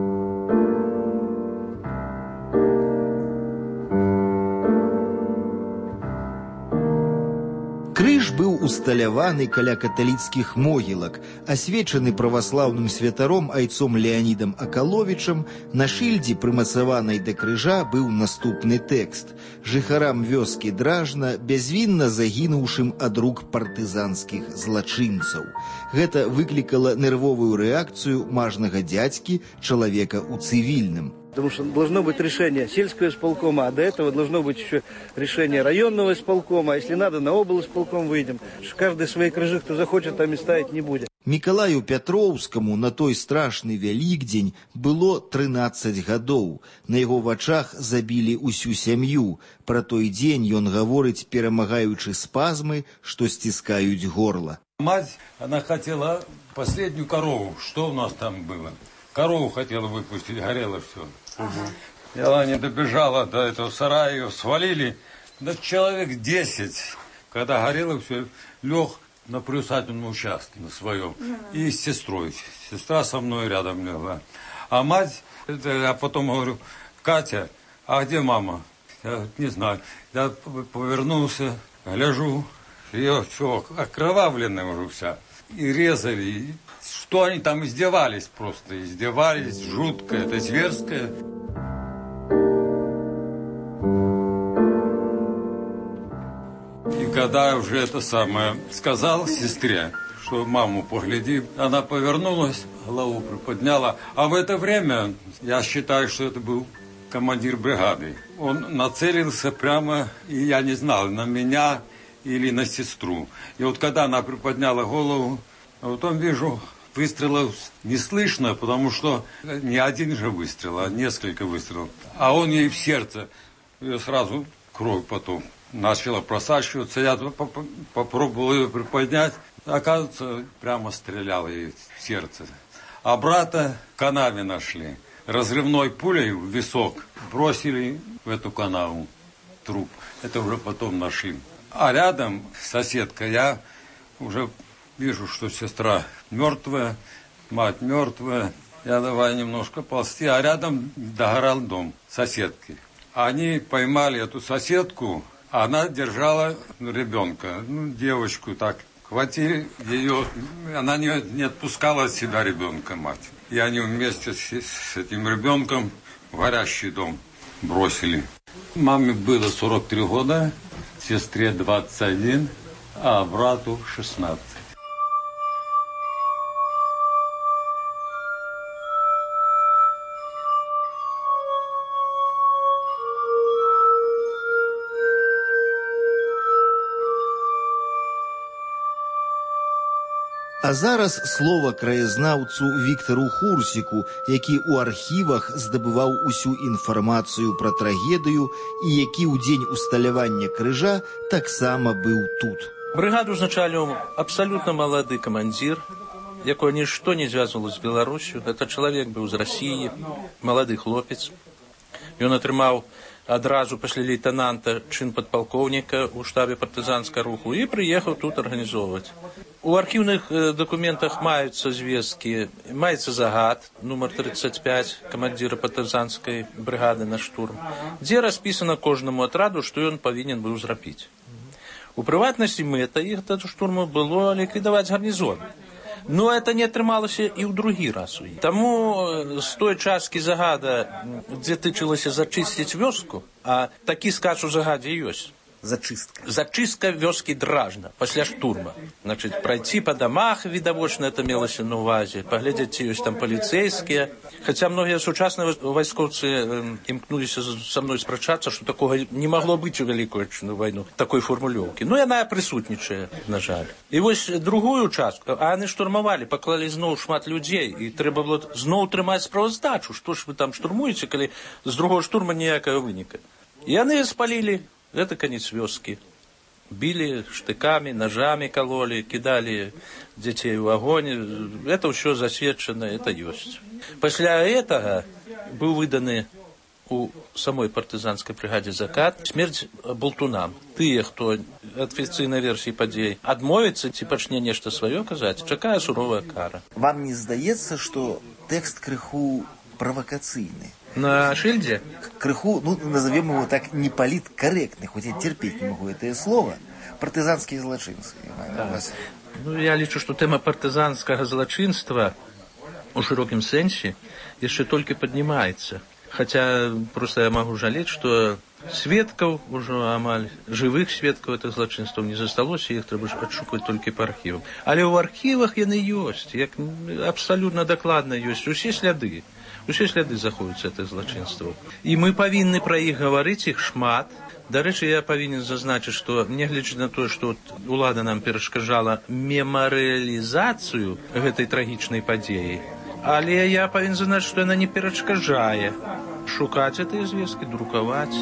Крыж быў усталяваны каля каталіцкіх могілак, асвечаны праваслаўным святаром айцом Леанідам Акаловічам. На шыльдзе, прымацаванай да крыжа, быў наступны тэкст: «Жыхарам вёскі Дражна, бязвінна загінуўшым ад рук партызанскіх злачынцаў». Гэта выклікала нервовую рэакцыю мажнага дзядзькі, чалавека ў цывільным.
Потому что должно быть решение сельского исполкома, а до этого должно быть еще решение районного исполкома. А если надо, на облисполком выйдем. Каждый свои крыжи, кто захочет, там и ставить не будет.
Мікалаю Пятроўскаму на той страшны Вялікдзень было трынаццаць гадоў. На яго вачах забілі ўсю сям'ю. Пра той дзень ён гаворыць, перамагаючы спазмы, што сціскаюць горла.
Мать, она хотела последнюю корову. Что у нас там было? Корову хотела выпустить, горело все. И она не добежала до этого сарая, ее свалили. Да человек десять. Когда горело все, лег на приусадебном участке на своем. И с сестрой. Сестра со мной рядом легла. А мать, это, я потом говорю, Катя, а где мама? Я не знаю. Я повернулся, гляжу, ее все окровавленная уже вся. И резали. И что они там издевались просто. Издевались, жутко, это зверское. И когда я уже это самое сказал сестре, что маму погляди, она повернулась, голову приподняла. А в это время, я считаю, что это был командир бригады. Он нацелился прямо, и я не знал, на меня или на сестру. И вот когда она приподняла голову, вот он вижу, выстрелов не слышно, потому что не один же выстрел, а несколько выстрелов. А он ей в сердце, ее сразу кровь потом начала просачиваться. Я попробовал ее приподнять, оказывается, прямо стрелял ей в сердце. А брата в канаве нашли. Разрывной пулей в висок бросили в эту канаву труп. Это уже потом нашли. А рядом соседка, я уже вижу, что сестра мертвая, мать мертвая. Я давай немножко ползти, а рядом догорал дом соседки. Они поймали эту соседку, она держала ребенка, ну, девочку так. Хватили ее, она не, не отпускала от себя ребенка, мать. И они вместе с, с этим ребенком в горящий дом бросили. Маме было сорок три года, сестре двадцать один, а брату шестнадцать.
А зараз слова краязнаўцу Віктару Хурсіку, які ў архівах здабываў усю інфармацыю пра трагедыю і які ў дзень усталявання крыжа таксама быў тут.
Бригаду узначаліў абсалютна малады камандзір, якое нішто не звязывало з Беларусью. Гэта чалавек быў з Расіі, малады хлопец. Ён атрымаў адразу пасля лейтенанта чын падпалкоўніка ў штабе партызанскага руху і прыехаў тут арганізоўваць. У архіўных дакументах маюцца звесткі, маецца загад нумар тридцать пять камандзіра партызанскай брыгады на штурм, дзе распісана кожнаму атраду, што ён павінен быў зрабіць. У прыватнасці мэта іх да штурму было ліквідаваць гарнізон. Но это не атрымалася і ў другі раз. Таму з той часткі загада, дзе тычылася зачысціць вёску, а такі сказ у загадзе ёсць.
Зачистка.
Зачистка вёскі Дражна пасля штурма. Значит, пройти по домах, видовочно это мелося на увазе, поглядеть, ці ёсць там полицейские. Хотя многие сучасныя вайскоўцы імкнуліся со мной спрачацца, что такого не могло быть у Великую Отечественную войну, такой формулёўкі. Но яна прысутнічае, на жаль. І вось другую частку, а яны штурмавалі, паклалі зноў шмат людзей, і трэба было зноў трымаць справаздачу. Што ж вы там штурмуеце, калі з другого штурма ніякага выніка. І яны спалілі. Это конец вёски. Били штыками, ножами кололи, кидали детей в огонь. Это все засведчено, это есть. После этого был выданы у самой партизанской бригаде закат смерть болтунам. Тыя, хто афіцыйнай версіі падзей адмовіцца ці пачне нешта сваё казаць, чакае суровая кара.
Вам не здаецца, што тэкст крыху правакацыйны?
На шильде?
Крыху, ну, назовем его так, неполиткорректный, хоть я терпеть не могу это слово, партизанские злочинцы.
Да. Ну, я лічу, что тема партизанского злочинства у широком сенсе еще только поднимается. Хотя просто я могу жалеть, что сведков уже амаль, живых сведков этих злочинств не засталось, и их треба отшукивать только по архивам. Але в архивах яны есть, як абсолютно докладно есть, усе сляды. Усе сляды заходзяць гэтых злачынстваў. І мы павінны пра іх гаварыць, іх шмат. Дарэчы, я павінен зазначыць, што нягледзячы на тое, што улада нам перашкаджала мемарыялізацыю гэтай трагічнай падзеі, але я павінен зазначыць, што яна не перашкаджае шукаць гэтыя звесткі, друкаваць.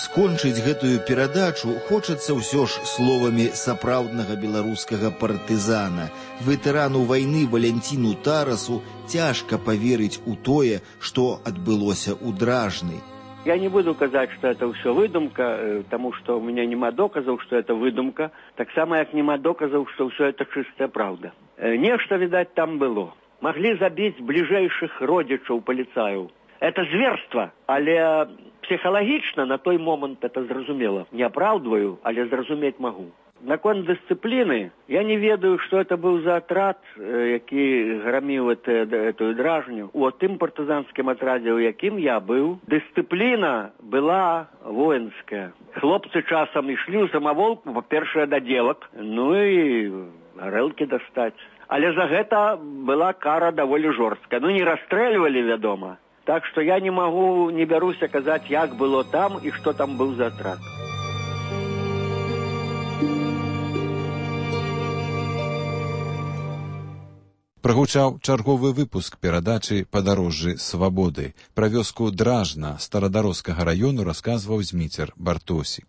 Скончыць гэтую перадачу хочацца ўсё ж словамі сапраўднага беларускага партызана. Ветэрану вайны Валянціну Тарасу цяжка поверыць у тое, што адбылося ў Дражны.
Я не буду казаць, что это все выдумка, потому что у меня нема доказов, что это выдумка. Так само, як нема доказов, что все это чистая правда. Нешта, видать, там было. Могли забить ближайших родичаў полицаю. Это зверство, але психологично на той момент это зразумела. Не оправдываю, але зразуметь могу. Наконт дисциплины, я не ведаю, что это был за отряд, який громил это, эту Дражню. У тым партизанским отраде, у яким я был, дисциплина была воинская. Хлопцы часом ішли у самоволку, по-перше, до девок, ну и горелки достать. Але за гэта была кара даволі жорсткая. Ну, не расстреливали, вядома. Так что я не могу, не берусь казаць, як было там и что там был за отряд.
Прагучаў чарговы выпуск перадачы «Падарожжы свабоды». Пра вёску Дражна Старадароскага раёну расказваў Зміцер Бартосік.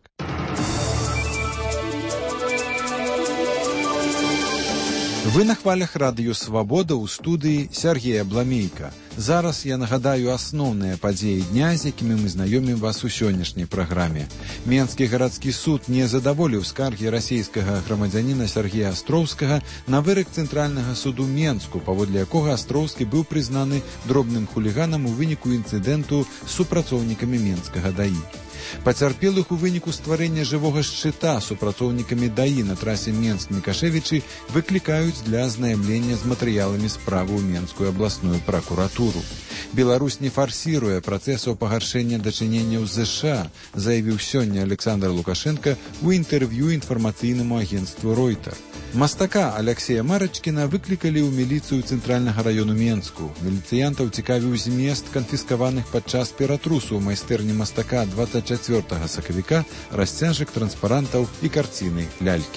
Вы на хвалях радыё «Свабода» ў студыі Сергея Бламейка. Зараз я нагадаю асноўныя падзеі дня, з якімі мы знаёмім вас у сённяшняй праграме. Менскі гарадскі суд не задаволіў скаргі расійскага грамадзяніна Сергея Астроўскага на вырак Цэнтральнага суду Менску, паводле якога Астроўскі быў прызнаны дробным хуліганам у выніку інцыдэнту з супрацоўнікамі Менскага ДАІ. Пацярпелых у выніку стварэння жывога шчыта супрацоўнікамі ДАІ на трасе Менск-Мікашевічы выклікаюць для азнаямлення з матэрыяламі справы ў Менскую абласную пракуратуру. Беларусь не фарсіруе працэсу пагаршэння дачыненняў з ЗША, заявіў сёння Александр Лукашенко ў інтэрв'ю інфармацыйнаму агенцтву Ройтер. Мастака Алексея Марачкіна выклікалі ў міліцыю Цэнтральнага раёну Менску. Міліцыянтаў цікавіў змест канфіскаваных падчас ператрусу ў майстэрні мастака двадцать чацвёртага сакавіка расцяжак, транспарантаў і карціны лялькі.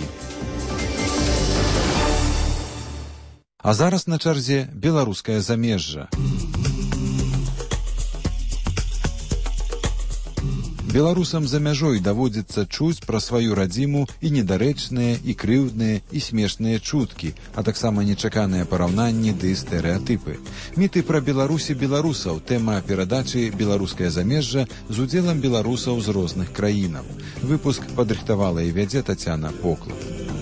А зараз на чарзе беларускае замежжа. Беларусам за мяжой даводзіцца чуць пра сваю радзіму і недарэчныя, і крыўдныя, і смешныя чуткі, а таксама нечаканыя параўнанні ды стэрэатыпы. Міты пра Беларусі беларусаў, тэма перадачы «Беларускае замежжа» з удзелам беларусаў з розных краінаў. Выпуск падрыхтавала і вядзе Тацяна Поклад.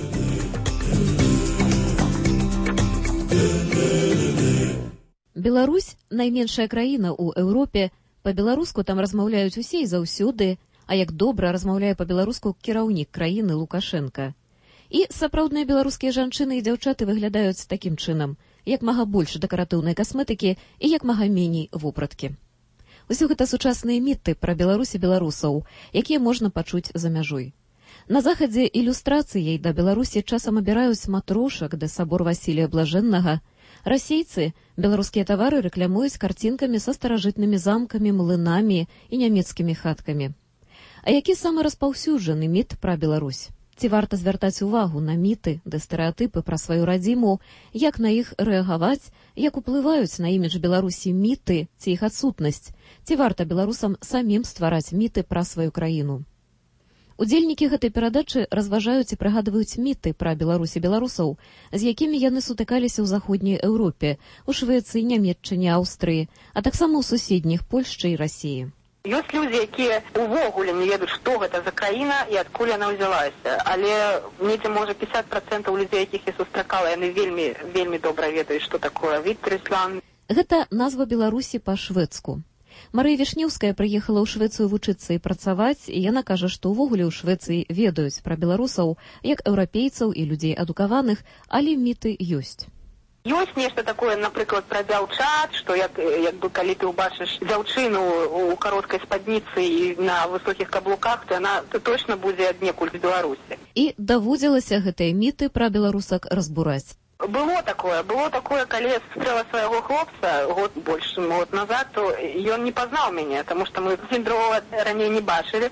Беларусь – найменшая краіна ў Еўропе. Па-беларуску там размаўляюць усе і заўсёды, а як добра размаўляе па-беларуску кіраўнік краіны Лукашенка. І сапраўдныя беларускія жанчыны і дзяўчаты выглядаюць такім чынам, як мага больш дэкаратыўнай касметыкі і як мага меней вопраткі. Усё гэта сучасныя міты пра Беларусь і беларусаў, якія можна пачуць за мяжой. На захадзе ілюстрацыяй да Беларусі часам абіраюць матрошак да сабор Васілія Блажэннага. Расейцы беларускія тавары рэкламуюць карцінкамі са старажытнымі замкамі, млынамі і нямецкімі хаткамі. А які самы распаўсюджаны міт пра Беларусь? Ці варта звяртаць увагу на міты ды стэрэатыпы пра сваю радзіму, як на іх рэагаваць, як уплываюць на імідж Беларусі міты ці іх адсутнасць? Ці варта беларусам самім ствараць міты пра сваю краіну? Удзельнікі гэтай перадачы разважаюць і прыгадваюць міты пра Беларусь і беларусаў, з якімі яны сутыкаліся ў заходняй Еўропе, у Швецыі, Нямецчыне, Аўстрыі, а таксама ў суседніх Польшчы і Расіі.
Ёсць людзі, якія ўвогуле не ведаюць, што гэта за краіна і адкуль яна ўзялася. Але недзе, можа, пятьдесят процентов людзей, якіх я сустракала, яны вельмі, вельмі добра ведаюць, што такое Віттрысланд.
Гэта назва Беларусі па-шведску. Марыя Вішнеўская прыехала ў Швецыю вучыцца і працаваць, і яна кажа, што ўвогуле ў Швецыі ведаюць пра беларусаў як еўрапейцаў і людзей адукаваных, але міты ёсць.
Ёсць нешта такое, напрыклад, пра дзяўчат, што як, як бы калі ты ўбачыш дзяўчыну ў кароткай спадніцы і на высокіх каблуках, то яна точна будзе аднекуль з Беларусі. І
даводзілася гэтыя міты пра беларусак разбураць.
Было такое, было такое, калі я сустрэла свайго хлопца год больш год назад, то ён не пазнаў мяне, таму што мы дзень-другога раней не бачылі.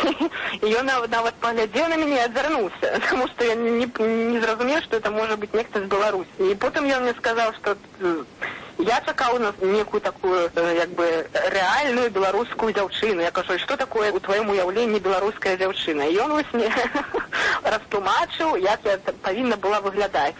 І ён нават паглядзеў на мяне і адвярнуўся, таму што я не, не зразумеў, што это можа быць нехта з Беларусі. І потым ён мне сказаў, што Я чакаў на некую такую, як бы, рэальную беларускую дзяўчыну. Я кажу, што такое у тваім уяўленні беларуская дзяўчына? І ён вось мне растлумачыў, як я павінна была выглядаць.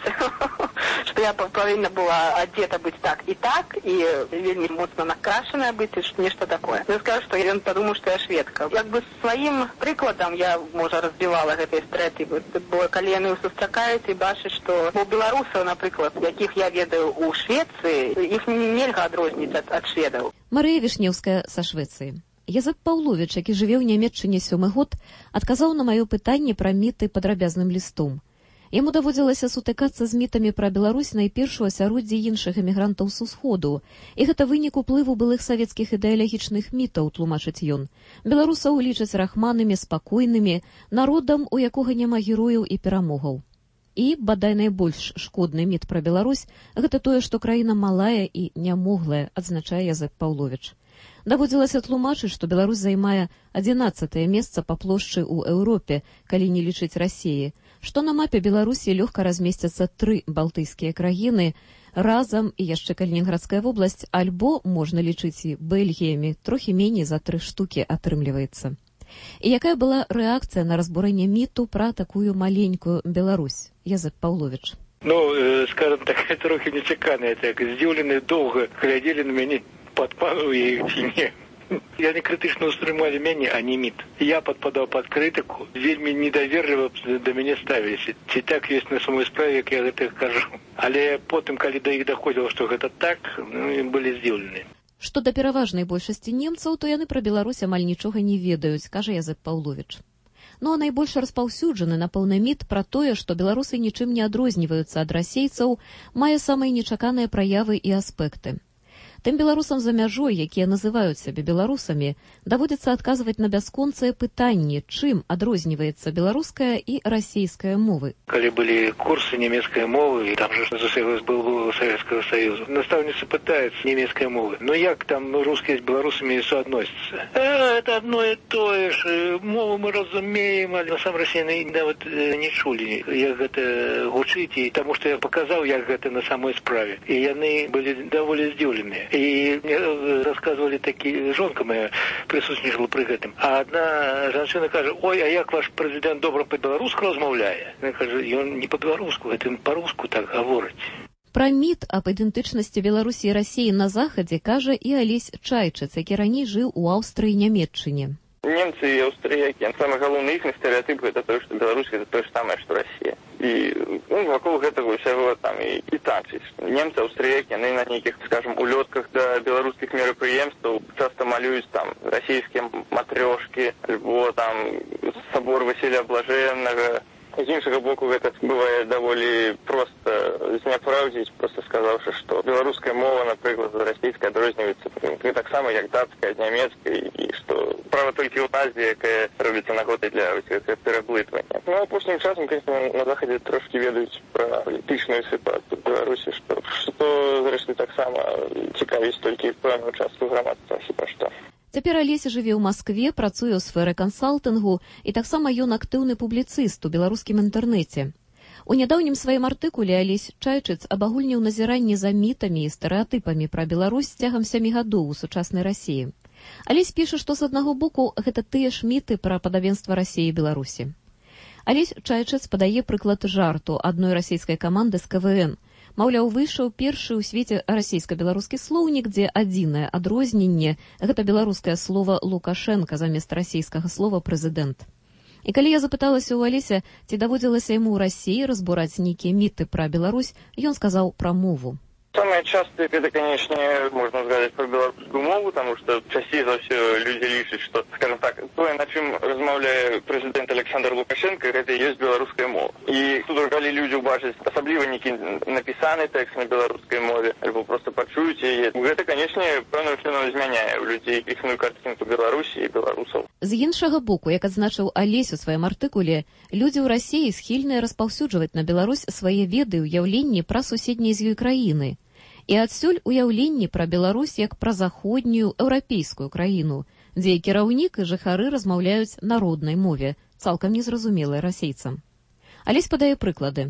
Што я павінна была адзета быць так і так, і вельмі моцна накрашаная быць, і нешта такое. Я скажу, што ён падумаў, што я шведка. Як бы сваім прыкладам я, можа, разбівала гэтыя стэрэатыпы. Бо калі яны сустракаюць і бачаць, што у беларусаў, напрыклад, якіх я ведаю у Швецыі, іх нельга адрозніць ад, ад шведаў.
Марыя Вішнеўская са Швецыі. Язэп Паўловіч, які жыве ў Нямецчыне сёмы год, адказаў на маё пытанне пра міты падрабязным лістом. Яму даводзілася сутыкацца з мітамі пра Беларусь найперш у асяроддзі іншых эмігрантаў з усходу. І гэта вынік уплыву былых савецкіх ідэалагічных мітаў, тлумачыць ён. Беларусаў лічаць рахманымі, спакойнымі, народам, у якога няма герояў і перамогаў. І, бадай, найбольш шкодны міт пра Беларусь – гэта тое, што краіна малая і нямоглая, адзначае Язэп Паўловіч. Даводзілася тлумачыць, што Беларусь займае адзінаццатае месца па плошчы ў Еўропе, калі не лічыць Расіі, што на мапе Беларусі лёгка размесцяцца тры балтыйскія краіны, разам і яшчэ Калінінградская вобласць, альбо, можна лічыць і Бельгіямі, трохі меней за тры штукі атрымліваецца. І якая была рэакцыя на разбурэнне міту пра такую маленькую Беларусь? Язэп Паўловіч.
Ну, скажем так, трохі нечаканыя, так, здзіўленыя доўга глядзелі на мяне, падпадаў я ці не. Яны крытычна ўспрымалі мяне, а не міт. Я падпадаў пад крытыку, вельмі недаверліва да мяне ставіліся. Ці так ёсць на самой справе, як я гэта кажу. Але потым, калі да іх даходзіла, што гэта так, ну, былі здзіўлены.
Што да пераважнай большасці немцаў, то яны пра Беларусь амаль нічога не ведаюць, кажа Язэп Паўловіч. Ну а найбольш распаўсюджаны, напэўна, міт пра тое, што беларусы нічым не адрозніваюцца ад расейцаў, мае самыя нечаканыя праявы і аспекты. Тым беларусам за мяжой, якія называюць сябе беларусамі, даводзіцца адказваць на бясконцыя пытанні, чым адрозніваецца беларуская і расійская мовы.
Калі былі курсы нямецкай мовы, і там же засеялось было Савецкага Саюзу, настаўніца пытаецца нямецкай мовы. Ну як там рускія з беларусамі суадносяцца? А, это одно і тое ж, мову мы разумеем, але насамрэч яны нават не чулі, як гэта гучыць, і таму што я паказаў, як гэта на самой справе. І яны былі даволі здзіўленыя. І мне расказвалі такі, жонка моя прысутнічала пры гэтым. А адна жанчына кажа, ой, а як ваш прэзідэнт добра па-беларуску размаўляе? Яна кажа, ён не па-беларуску, гэта ён па-руску так гаворыць.
Пра міт аб ідэнтычнасці Беларусі і Расіі на захадзе кажа і Алесь Чайчыц, які раней жыў у Аўстрыі і Нямецчыне.
Немцы і аўстрыякі, самы галоўны іхны стэрэатып гэта тое, што Беларусь гэта тое ж самае, што Расія. І ну, вакол гэтага ўсяго там і, і танчыць. Немцы, аўстрыякі, яны на нейкіх, скажем, улётках да беларускіх мерапрыемстваў часта малююць там расійскія матрёшкі, альбо там сабор Васіля Блажэннага. З іншага боку, гэта бывае даволі проста зняпраўдзіць, проста сказаўшы, што беларуская мова, напрыклад, расійская адрозніваецца таксама, як датская ад нямецкай, і што справа толькі ў назве, якая робіцца нагодай для пераблытвання. Ну, апошнім часам, конечно, на захадзе трошкі ведаюць пра палітычную сітуацыю ў Беларусі, што, што зрэшты, таксама цікавіць толькі пэўную частку грамадства, хіба што.
Цяпер Алеся жыве ў Маскве, працуе ў сферы кансалтынгу, і таксама ён актыўны публіцыст у беларускім інтэрнэце. У нядаўнім сваім артыкуле Алесь Чайчыц абагульніў назіранне за мітамі і стэрэатыпамі пра Беларусь цягам сямі гадоў у сучаснай Расіі. Алесь піша, што з аднаго боку гэта тыя ж міты пра падабенства Расіі і Беларусі. Алесь Чайчыц падае прыклад жарту адной расійскай каманды з ка вэ эн. Маўляў, выйшаў першы ў свеце расійска-беларускі слоўнік, дзе адзінае адрозненне – гэта беларускае слова «Лукашенка» замест расійскага слова «прэзідэнт». І калі я запыталася ў Алеся, ці даводзілася яму ў Расіі разбураць нейкія міты пра Беларусь, ён сказаў пра мову.
Самое частое, это, конечно, можно сказать про белорусскую мову, потому что чаще за все люди лишат, что, скажем так, то, на чем размовляет президент Александр Лукашенко, это и есть белорусская мова. И тут когда люди убачат, особливо некий написанный текст на белорусской мове, либо просто почуют ее, это, конечно, певно чином изменяет у людей ихную картинку Беларуси и белорусов.
З іншага боку, як адзначыў Алесь у сваім артыкуле, людзі ў Расіі схільныя распаўсюджваць на Беларусь свае веды і ўяўленні пра суседнія з ёй краіны. І адсюль уяўленні пра Беларусь як пра заходнюю еўрапейскую краіну, дзе і кіраўнік і жыхары размаўляюць на роднай мове, цалкам незразумелай расейцам. Алесь падае прыклады.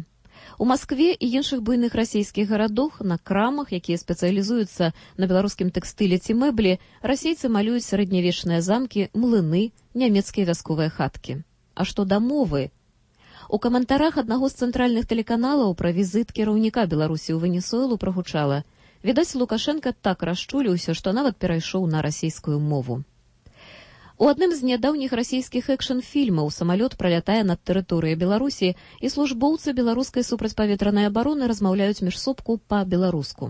У Маскве і іншых буйных расійскіх гарадах на крамах, якія спецыялізуюцца на беларускім тэкстылі ці мэблі, расейцы малююць сярэднявечныя замкі, млыны, нямецкія вясковыя хаткі. А што да мовы? У каментарах аднаго з цэнтральных тэлеканалаў пра візіт кіраўніка Беларусі ў Венесуэлу прагучала: «Відаць, Лукашенка так расчуліўся, што нават перайшоў на расійскую мову». У адным з нядаўніх расійскіх экшн-фільмаў самалёт пралятае над тэрыторыяй Беларусі, і службоўцы беларускай супрацьпаветранай абароны размаўляюць між собку па-беларуску.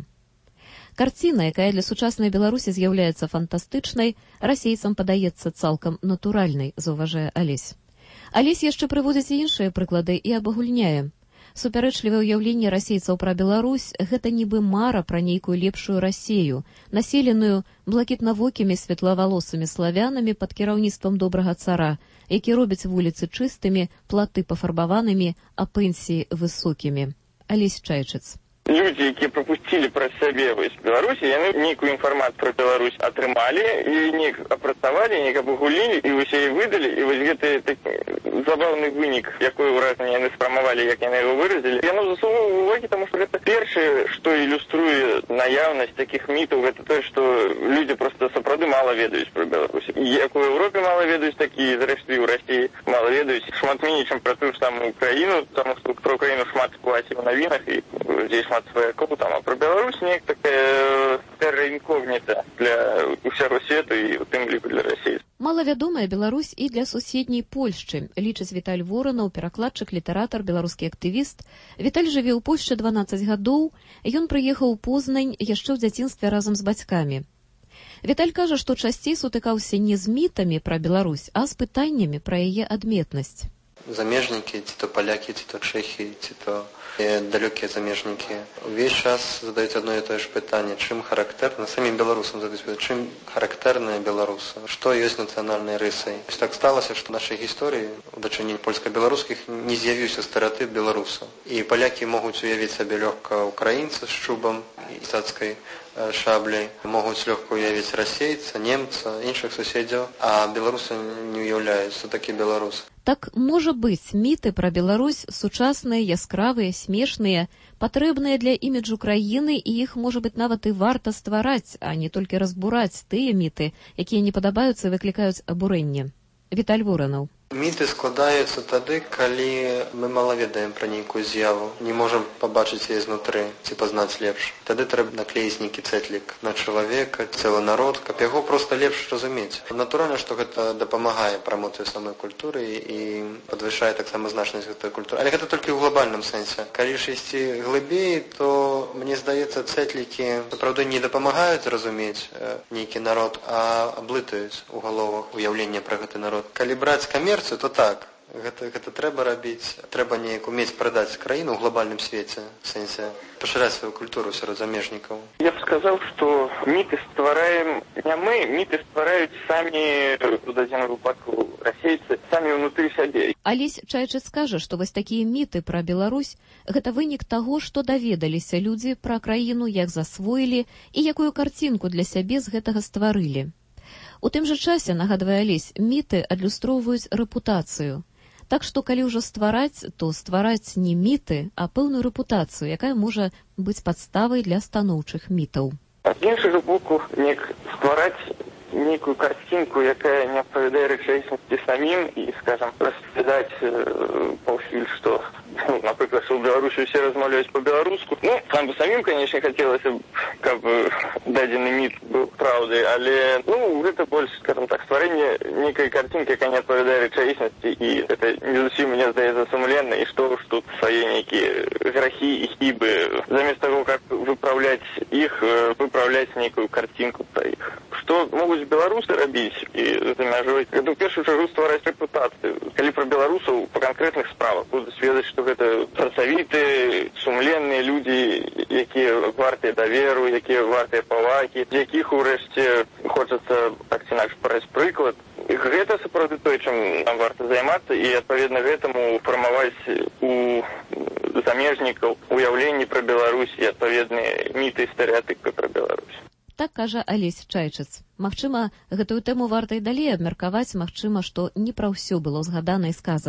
Карціна, якая для сучаснай Беларусі з'яўляецца фантастычнай, расейцам падаецца цалкам натуральнай, заўважае Алесь. Алесь яшчэ прыводзіць і іншыя прыклады і абагульняе. Супярэчлівае ўяўленне расейцаў пра Беларусь – гэта нібы мара пра нейкую лепшую Расею, населеную блакітнавокімі светлавалосымі славянамі пад кіраўніцтвам добрага цара, які робіць вуліцы чыстымі, платы пафарбаванымі, а пенсіі высокімі. Алесь Чайчыц.
Люди, якія прапусцілі праз сябе вось Беларусі, яны нейкую інфармацыю пра Беларусь атрымалі і неяк апрацавалі, неяк абагулілі і вось яе выдалі, і вось гэты такі забаўны вынік, якое ўражанне яны спрамавалі, як яны яго выразілі. Яно заслугоўвае увагі, таму што гэта першае, што ілюструе наяўнасць такіх мітаў, гэта тое, што людзі проста сапраўды мала ведаюць пра Беларусь. І як у Еўропе мала ведаюць, так і зрэшты ў Расіі мала ведаюць. Шмат меней, чым пра тую ж самую Украіну, таму што пра Украіну шмат скласі ў навінах і здесь шмат сваякоў там, а про Беларусь неяк такая терра інкогніта для усяго свету і у тым ліку для Расіі.
Малавядомая Беларусь і для суседняй Польшчы, лічыць Віталь Воранаў, перакладчык, літаратар, беларускі актывіст. Віталь жыве ў Польшчы дванаццаць гадоў, ён прыехаў у Познань яшчэ ў дзяцінстве разам з бацькамі. Віталь кажа, што часцей сутыкаўся не з мітамі пра Беларусь, а з пытаннямі пра яе адметнасць.
Замежнікі, ці то палякі, ці то чэхі, ці то далёкія замежнікі. Увесь час задаюць одно і тое ж пытанне, чым характэрна, самім беларусам задаюць пытанне, чым характэрныя беларусы, што ёсць нацыянальнай рысай. Так сталася, што ў нашай гісторыі у дачыненні польска-беларускіх не з'явіўся стэрэатып беларусаў. І палякі могуць уявіць сабе лёгка украінца з чубам і цацкай шабляй, могуць лёгка уявіць расейца, немца, іншых суседзяў, а беларусы не уяўляюць, што такі беларусы.
Так, можа быць, міты пра Беларусь сучасныя, яскравыя, смешныя, патрэбныя для іміджу краіны, і іх, можа быць, нават і варта ствараць, а не толькі разбураць тыя міты, якія не падабаюцца і выклікаюць абурэнне. Віталь Воранаў.
Міты складаюцца тады, калі мы мала ведаем пра нейкую з'яву, не можам пабачыць яе знутры ці пазнаць лепш. Тады трэба наклеіць нейкі цэтлік на чалавека, цэлы народ, каб яго проста лепш разумець. Натуральна, што гэта дапамагае прамоцыі самой культуры і падвышае таксама значнасць гэтай культуры. Але гэта толькі ў глобальным сэнсе. Калі ж ісці глыбей, то, мне здаецца, цэтлікі, сапраўды, не дапамагаюць разумець нейкі народ, а аблытаюць у галовах уяўленне пра гэты народ. Калі браць камер, то так, гэта, гэта трэба рабіць, трэба неяк умець прадаць краіну ў глобальным свеце, в сэнсе пашыраць сваю культуру сярод замежнікаў.
Я б сказаў, што міты ствараем не мы, міты ствараюць самі, у дадзеным выпадку, расейцы, самі ўнутры сябе.
Алесь Чайчыц скажа, што вось такія міты пра Беларусь – гэта вынік таго, што даведаліся людзі пра краіну, як засвоілі і якую карцінку для сябе з гэтага стварылі. У тым жа часе, нагадвае Алесь, міты адлюстроўваюць рэпутацыю. Так што, калі ўжо ствараць, то ствараць не міты, а пэўную рэпутацыю, якая можа быць падставай для станоўчых мітаў.
З іншага боку, нек ствараць нейкую карцінку, якая не адпавядае рэчаіснасці самім і, скажам, распавядаць э, паўсюль, што, ну, напрыклад, што ў Беларусі ўсе размаўляюць па-беларуску. Ну, там бы самім, канечне, хацелася б, каб дадзены міт быў праўдай, але, ну, гэта больш, скажам так, стварэнне нейкай карцінкі, якая не адпавядае рэчаіснасці, і гэта не зусім, мне здаецца, сумленна, і што ж тут свае нейкія грахі і хібы. Замест таго, каб выпраўляць іх, выпраўляць нейкую карцінку пра іх. Што могуць беларусы рабіць і за мяжой? Гэта ў першую чаргу ствараць рэпутацыю. Калі пра беларусаў па канкрэтных справах будуць ведаць, што гэта працавітыя, сумленныя людзі, якія вартыя даверу, якія вартыя павагі, з якіх урэшце хочацца так ці інакш браць прыклад. Гэта сапраўды тое, чым нам варта займацца, і адпаведна гэтаму фармаваць у замежнікаў уяўленні пра Беларусь і адпаведныя міты і стэрэатыпы пра Беларусь.
Так кажа Алесь Чайчыц. Магчыма, гэтую тэму варта і далей абмеркаваць, магчыма, што не пра ўсё было згадана і сказана.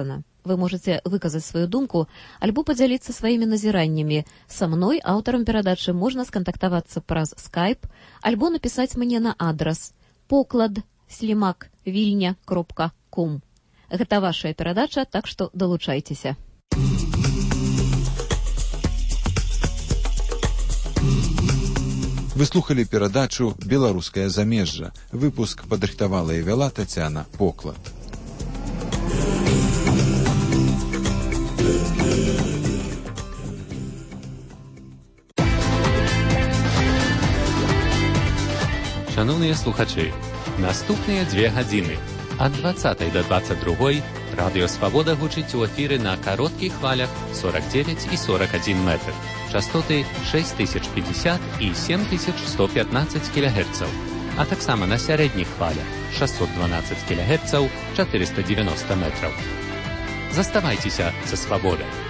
Вы можете выказать свою думку альбо подзяліцца сваімі назіраннямі. Са мной, аўтарам перадачы, можна скантактавацца праз скайп, альбо напісаць мне на адрас поклад слімак вільня кропка ком. Гэта вашая перадача, так што далучайцеся.
Вы слухали перадачу «Беларускае замежжа». Выпуск падрыхтавала і вяла Тацяна Поклад.
Шановныя слухачы, наступныя дзве гадзіны ад дваццатай да дваццаць другой радыё Свабода гучыць у эфіры на кароткіх хвалях сорок девять і сорок один метр, частоты шесть тысяч пятьдесят і семь тысяч сто пятнадцать кілогерцаў, а таксама на сярэдніх хвалях шестьсот двенадцать кілогерцаў, четыреста девяносто метров. Заставайцеся са Свабодай.